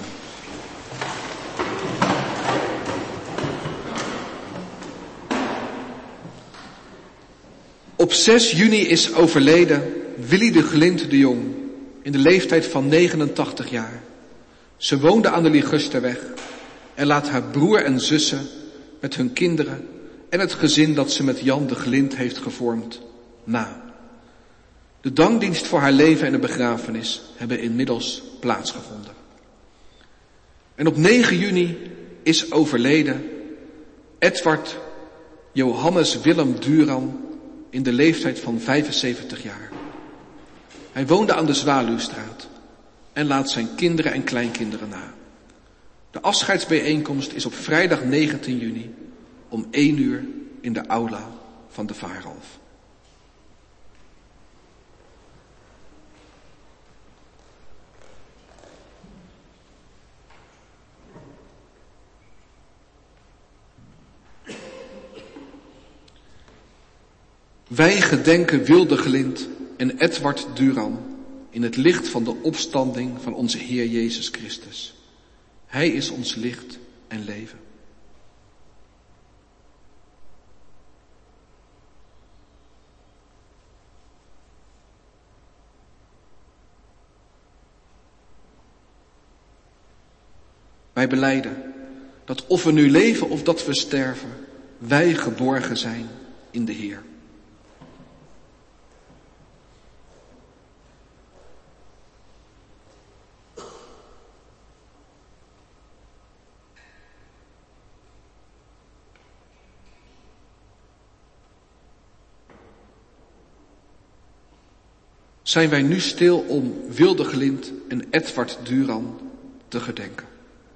Speaker 2: Op zes juni is overleden Willy de Glind de Jong in de leeftijd van negenentachtig jaar. Ze woonde aan de Ligusterweg en laat haar broer en zussen met hun kinderen en het gezin dat ze met Jan de Glind heeft gevormd na. De dankdienst voor haar leven en de begrafenis hebben inmiddels plaatsgevonden. En op negen juni is overleden Edward Johannes Willem Duran in de leeftijd van vijfenzeventig jaar. Hij woonde aan de Zwaluwstraat en laat zijn kinderen en kleinkinderen na. De afscheidsbijeenkomst is op vrijdag negentien juni om één uur in de aula van de Vaarhalf. Wij gedenken Wil de Glind en Edward Duran in het licht van de opstanding van onze Heer Jezus Christus. Hij is ons licht en leven. Wij belijden dat of we nu leven of dat we sterven, wij geborgen zijn in de Heer. Zijn wij nu stil om Wil de Glind en Edward Duran te gedenken.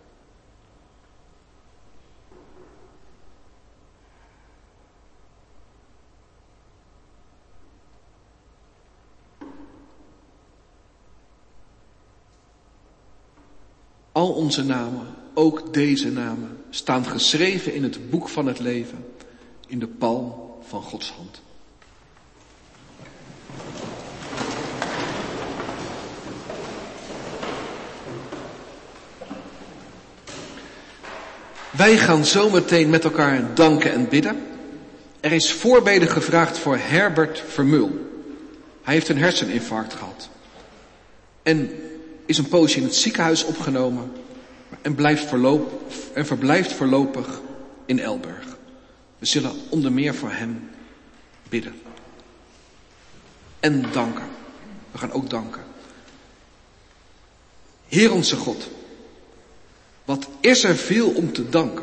Speaker 2: Al onze namen, ook deze namen, staan geschreven in het boek van het leven, in de palm van Gods hand. Wij gaan zometeen met elkaar danken en bidden. Er is voorbede gevraagd voor Herbert Vermul. Hij heeft een herseninfarct gehad. En is een poosje in het ziekenhuis opgenomen en, blijft voorlop, en verblijft voorlopig in Elburg. We zullen onder meer voor hem bidden. En danken. We gaan ook danken. Heer onze God, wat is er veel om te danken.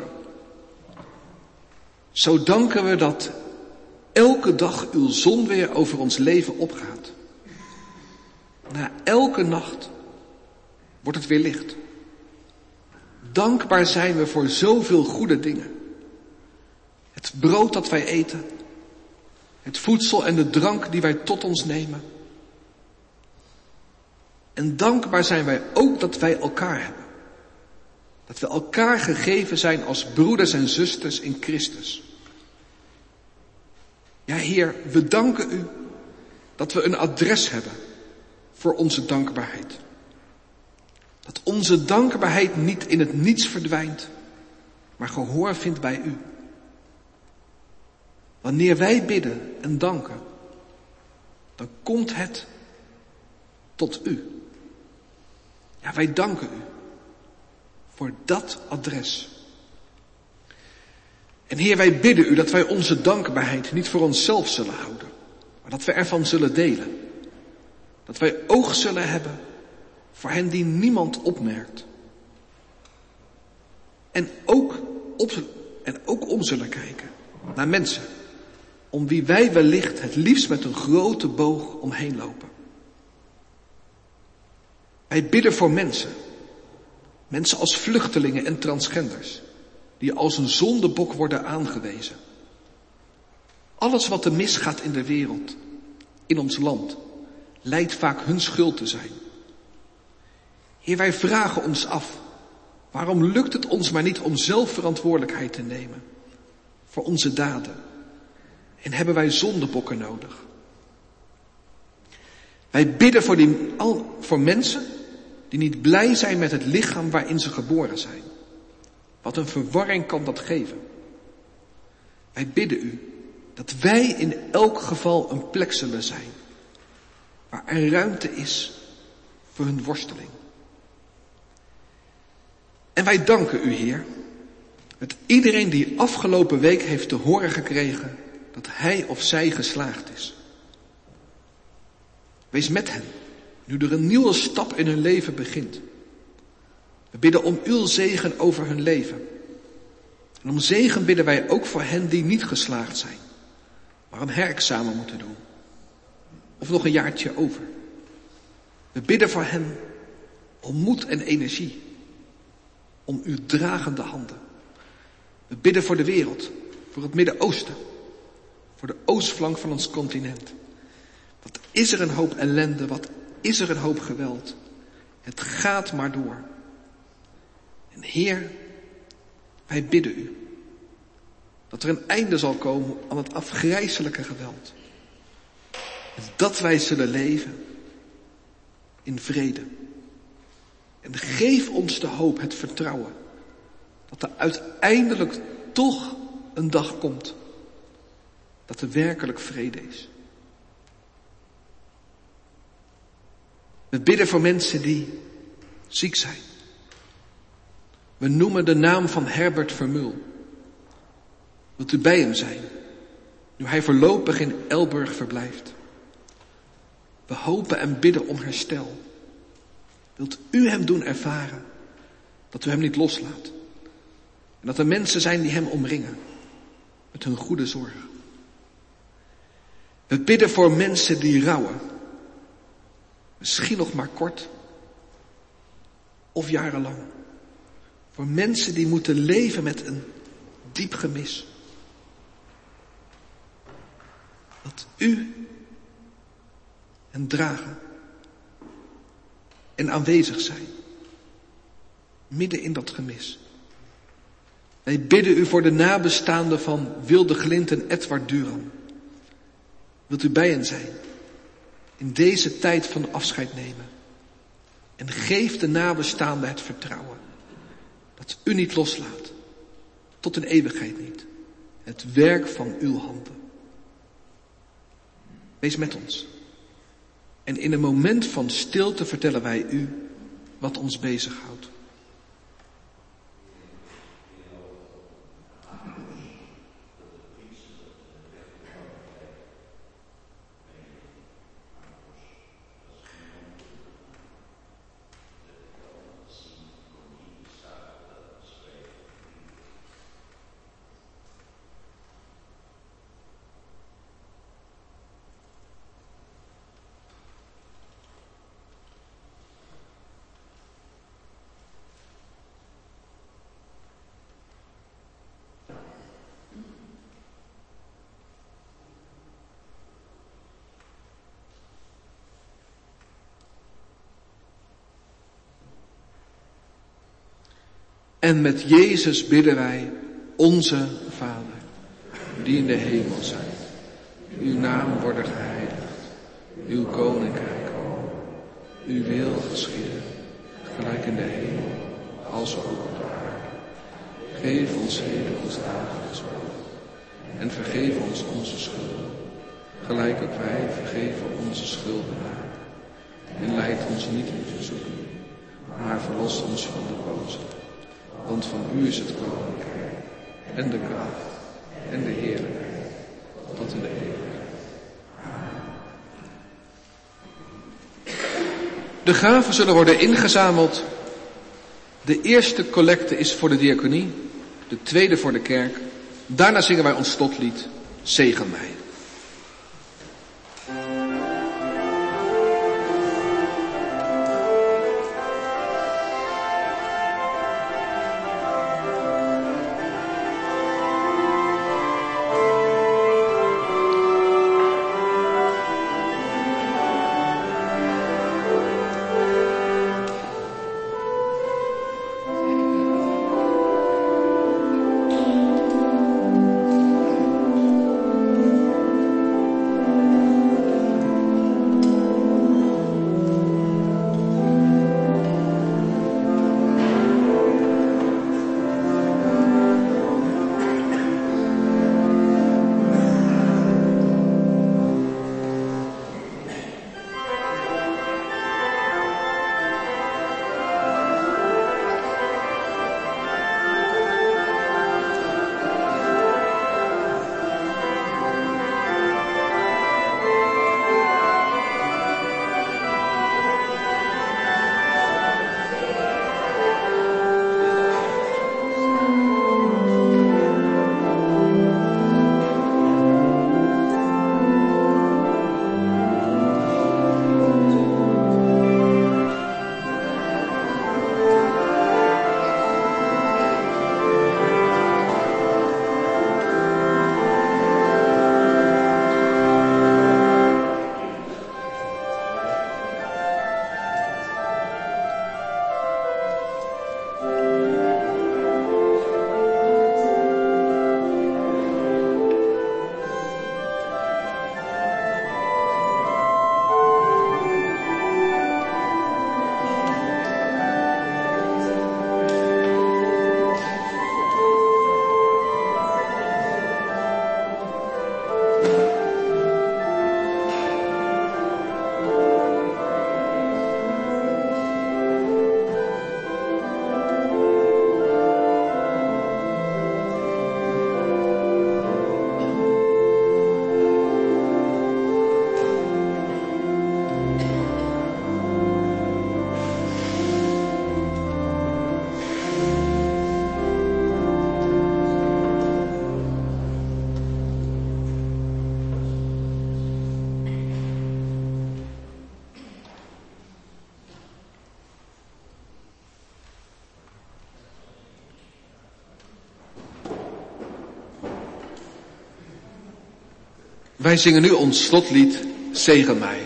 Speaker 2: Zo danken we dat elke dag uw zon weer over ons leven opgaat. Na elke nacht wordt het weer licht. Dankbaar zijn we voor zoveel goede dingen. Het brood dat wij eten. Het voedsel en de drank die wij tot ons nemen. En dankbaar zijn wij ook dat wij elkaar hebben. Dat we elkaar gegeven zijn als broeders en zusters in Christus. Ja, Heer, we danken u dat we een adres hebben voor onze dankbaarheid. Dat onze dankbaarheid niet in het niets verdwijnt, maar gehoor vindt bij u. Wanneer wij bidden en danken, dan komt het tot u. Ja, wij danken u voor dat adres. En Heer, wij bidden u dat wij onze dankbaarheid niet voor onszelf zullen houden, maar dat we ervan zullen delen. Dat wij oog zullen hebben voor hen die niemand opmerkt. En ook, op, en ook om zullen kijken naar mensen om wie wij wellicht het liefst met een grote boog omheen lopen. Wij bidden voor mensen. Mensen als vluchtelingen en transgenders, die als een zondebok worden aangewezen. Alles wat er misgaat in de wereld, in ons land, lijkt vaak hun schuld te zijn. Heer, wij vragen ons af, waarom lukt het ons maar niet om zelf verantwoordelijkheid te nemen voor onze daden? En hebben wij zondebokken nodig? Wij bidden voor, die, al, voor mensen die niet blij zijn met het lichaam waarin ze geboren zijn. Wat een verwarring kan dat geven. Wij bidden u dat wij in elk geval een plek zullen zijn waar er ruimte is voor hun worsteling. En wij danken u, Heer, met iedereen die afgelopen week heeft te horen gekregen dat hij of zij geslaagd is. Wees met hen, nu er een nieuwe stap in hun leven begint. We bidden om uw zegen over hun leven. En om zegen bidden wij ook voor hen die niet geslaagd zijn, maar een herexamen moeten doen. Of nog een jaartje over. We bidden voor hen om moed en energie. Om uw dragende handen. We bidden voor de wereld, voor het Midden-Oosten, voor de oostflank van ons continent. Wat is er een hoop ellende, wat is er een hoop geweld. Het gaat maar door. En Heer, wij bidden u dat er een einde zal komen aan het afgrijselijke geweld. En dat wij zullen leven in vrede. En geef ons de hoop, het vertrouwen, dat er uiteindelijk toch een dag komt dat er werkelijk vrede is. We bidden voor mensen die ziek zijn. We noemen de naam van Herbert Vermeulen. Wilt u bij hem zijn, nu hij voorlopig in Elburg verblijft? We hopen en bidden om herstel. Wilt u hem doen ervaren dat u hem niet loslaat? En dat er mensen zijn die hem omringen met hun goede zorg. We bidden voor mensen die rouwen. Misschien nog maar kort of jarenlang. Voor mensen die moeten leven met een diep gemis. Dat u hen dragen en aanwezig zijn. Midden in dat gemis. Wij bidden u voor de nabestaanden van Wilde Glint en Edward Duran. Wilt u bij hen zijn in deze tijd van afscheid nemen. En geef de nabestaanden het vertrouwen dat u niet loslaat. Tot in eeuwigheid niet. Het werk van uw handen. Wees met ons. En in een moment van stilte vertellen wij u wat ons bezighoudt. En met Jezus bidden wij, onze Vader, die in de hemel zijt. Uw naam worden geheiligd, uw koninkrijk komen, uw wil geschieden, gelijk in de hemel, als ook op de aarde. Geef ons heden ons dagelijks brood en vergeef ons onze schulden, gelijk ook wij vergeven onze schuldenaren. En leid ons niet in verzoeking, maar verlos ons van de boze. Want van u is het koninkrijk en de kracht en de heerlijkheid tot in de eeuwigheid. De gaven zullen worden ingezameld. De eerste collecte is voor de diaconie, de tweede voor de kerk. Daarna zingen wij ons slotlied, Zegen mij. Wij zingen nu ons slotlied Zegen mij.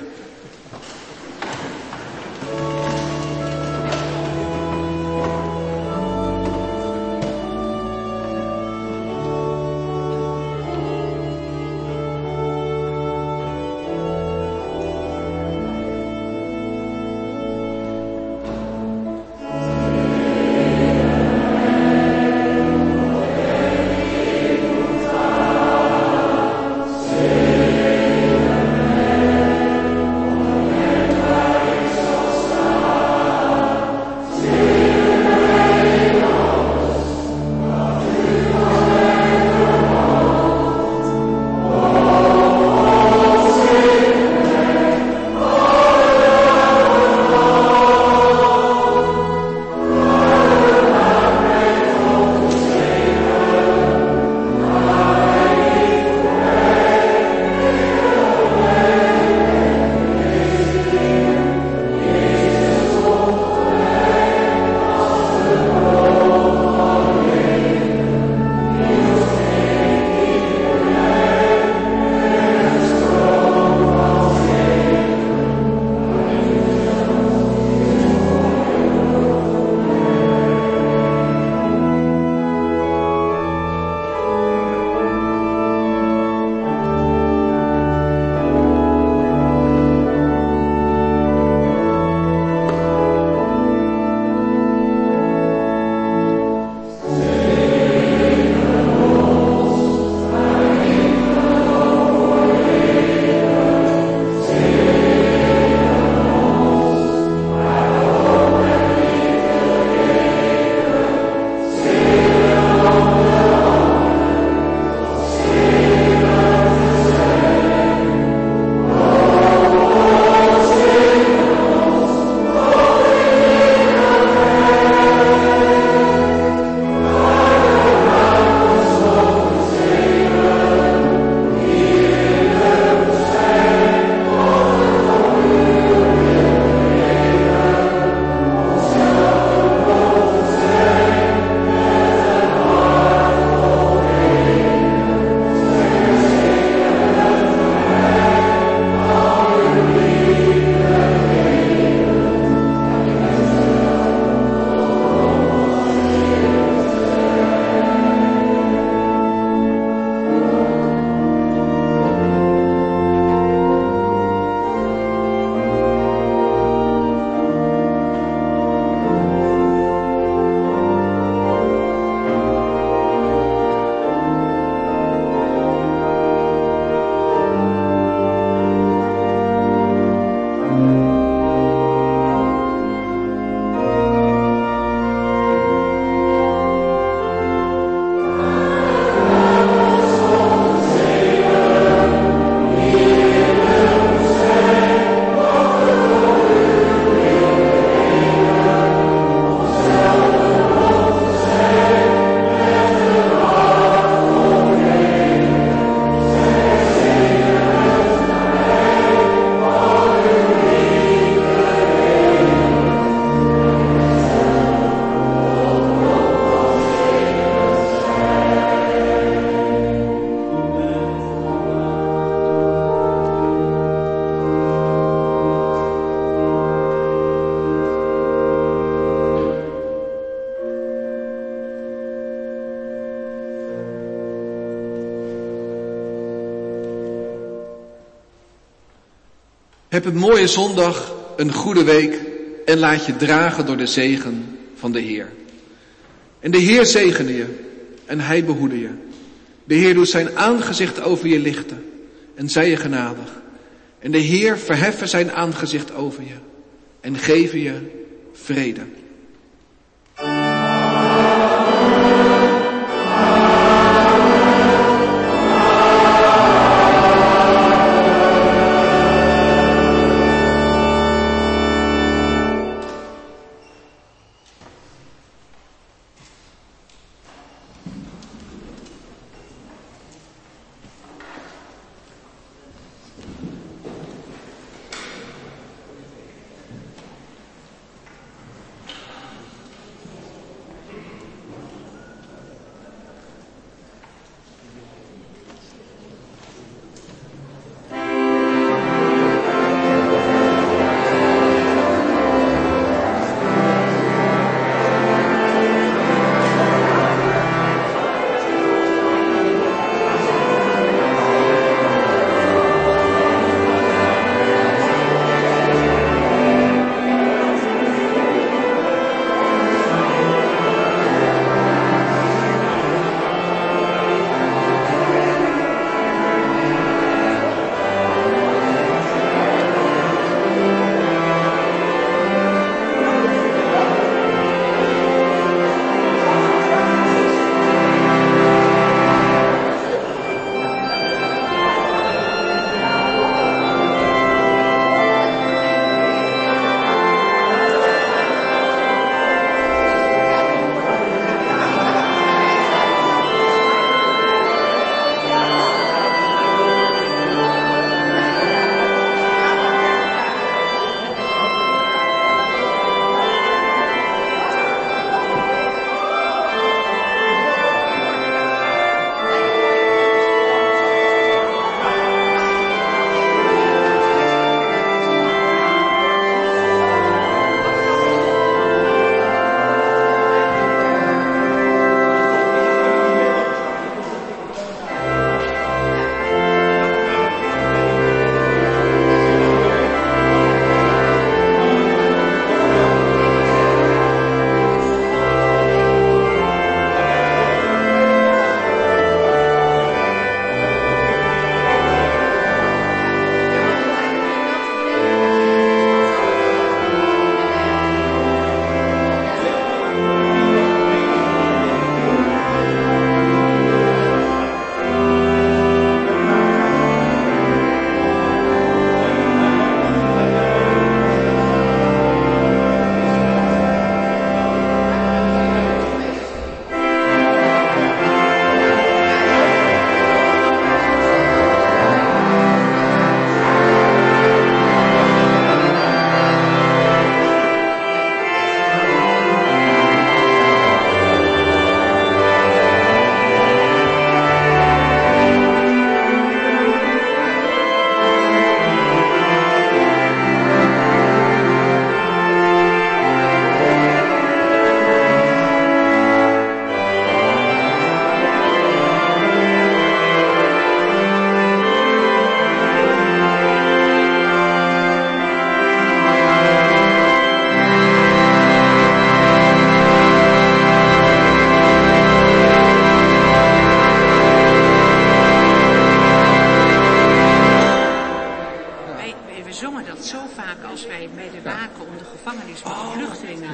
Speaker 2: Heb een mooie zondag, een goede week en laat je dragen door de zegen van de Heer. En de Heer zegene je en Hij behoede je. De Heer doet zijn aangezicht over je lichten en zij je genadig. En de Heer verheffen zijn aangezicht over je en geven je vrede.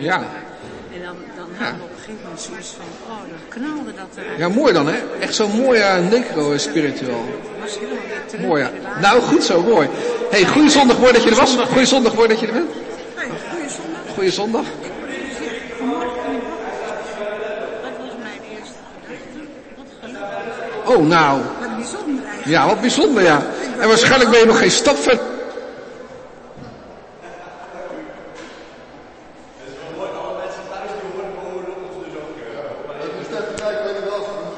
Speaker 2: Ja.
Speaker 5: En dan, dan hadden we op een gegeven moment zoiets van, oh, dan knalde dat eruit.
Speaker 2: Ja, mooi dan, hè? Echt zo'n mooi uh, necro-spiritueel.
Speaker 5: Was helemaal weer terug.
Speaker 2: Mooi, ja. Nou, goed zo, mooi. Hey, goeie zondag, mooi dat je er was. Goeie zondag, mooi dat je er bent.
Speaker 5: Hey, goeie zondag.
Speaker 2: Goeie zondag.
Speaker 5: Vanmorgen kon ik wachten. Dat was mijn eerste gedachte. Wat gelukkig.
Speaker 2: Oh, nou.
Speaker 5: Wat bijzonder eigenlijk.
Speaker 2: Ja, wat bijzonder, ja. En waarschijnlijk ben je nog geen stap verder.
Speaker 6: Ik ben sterk te kijken, weet je wel.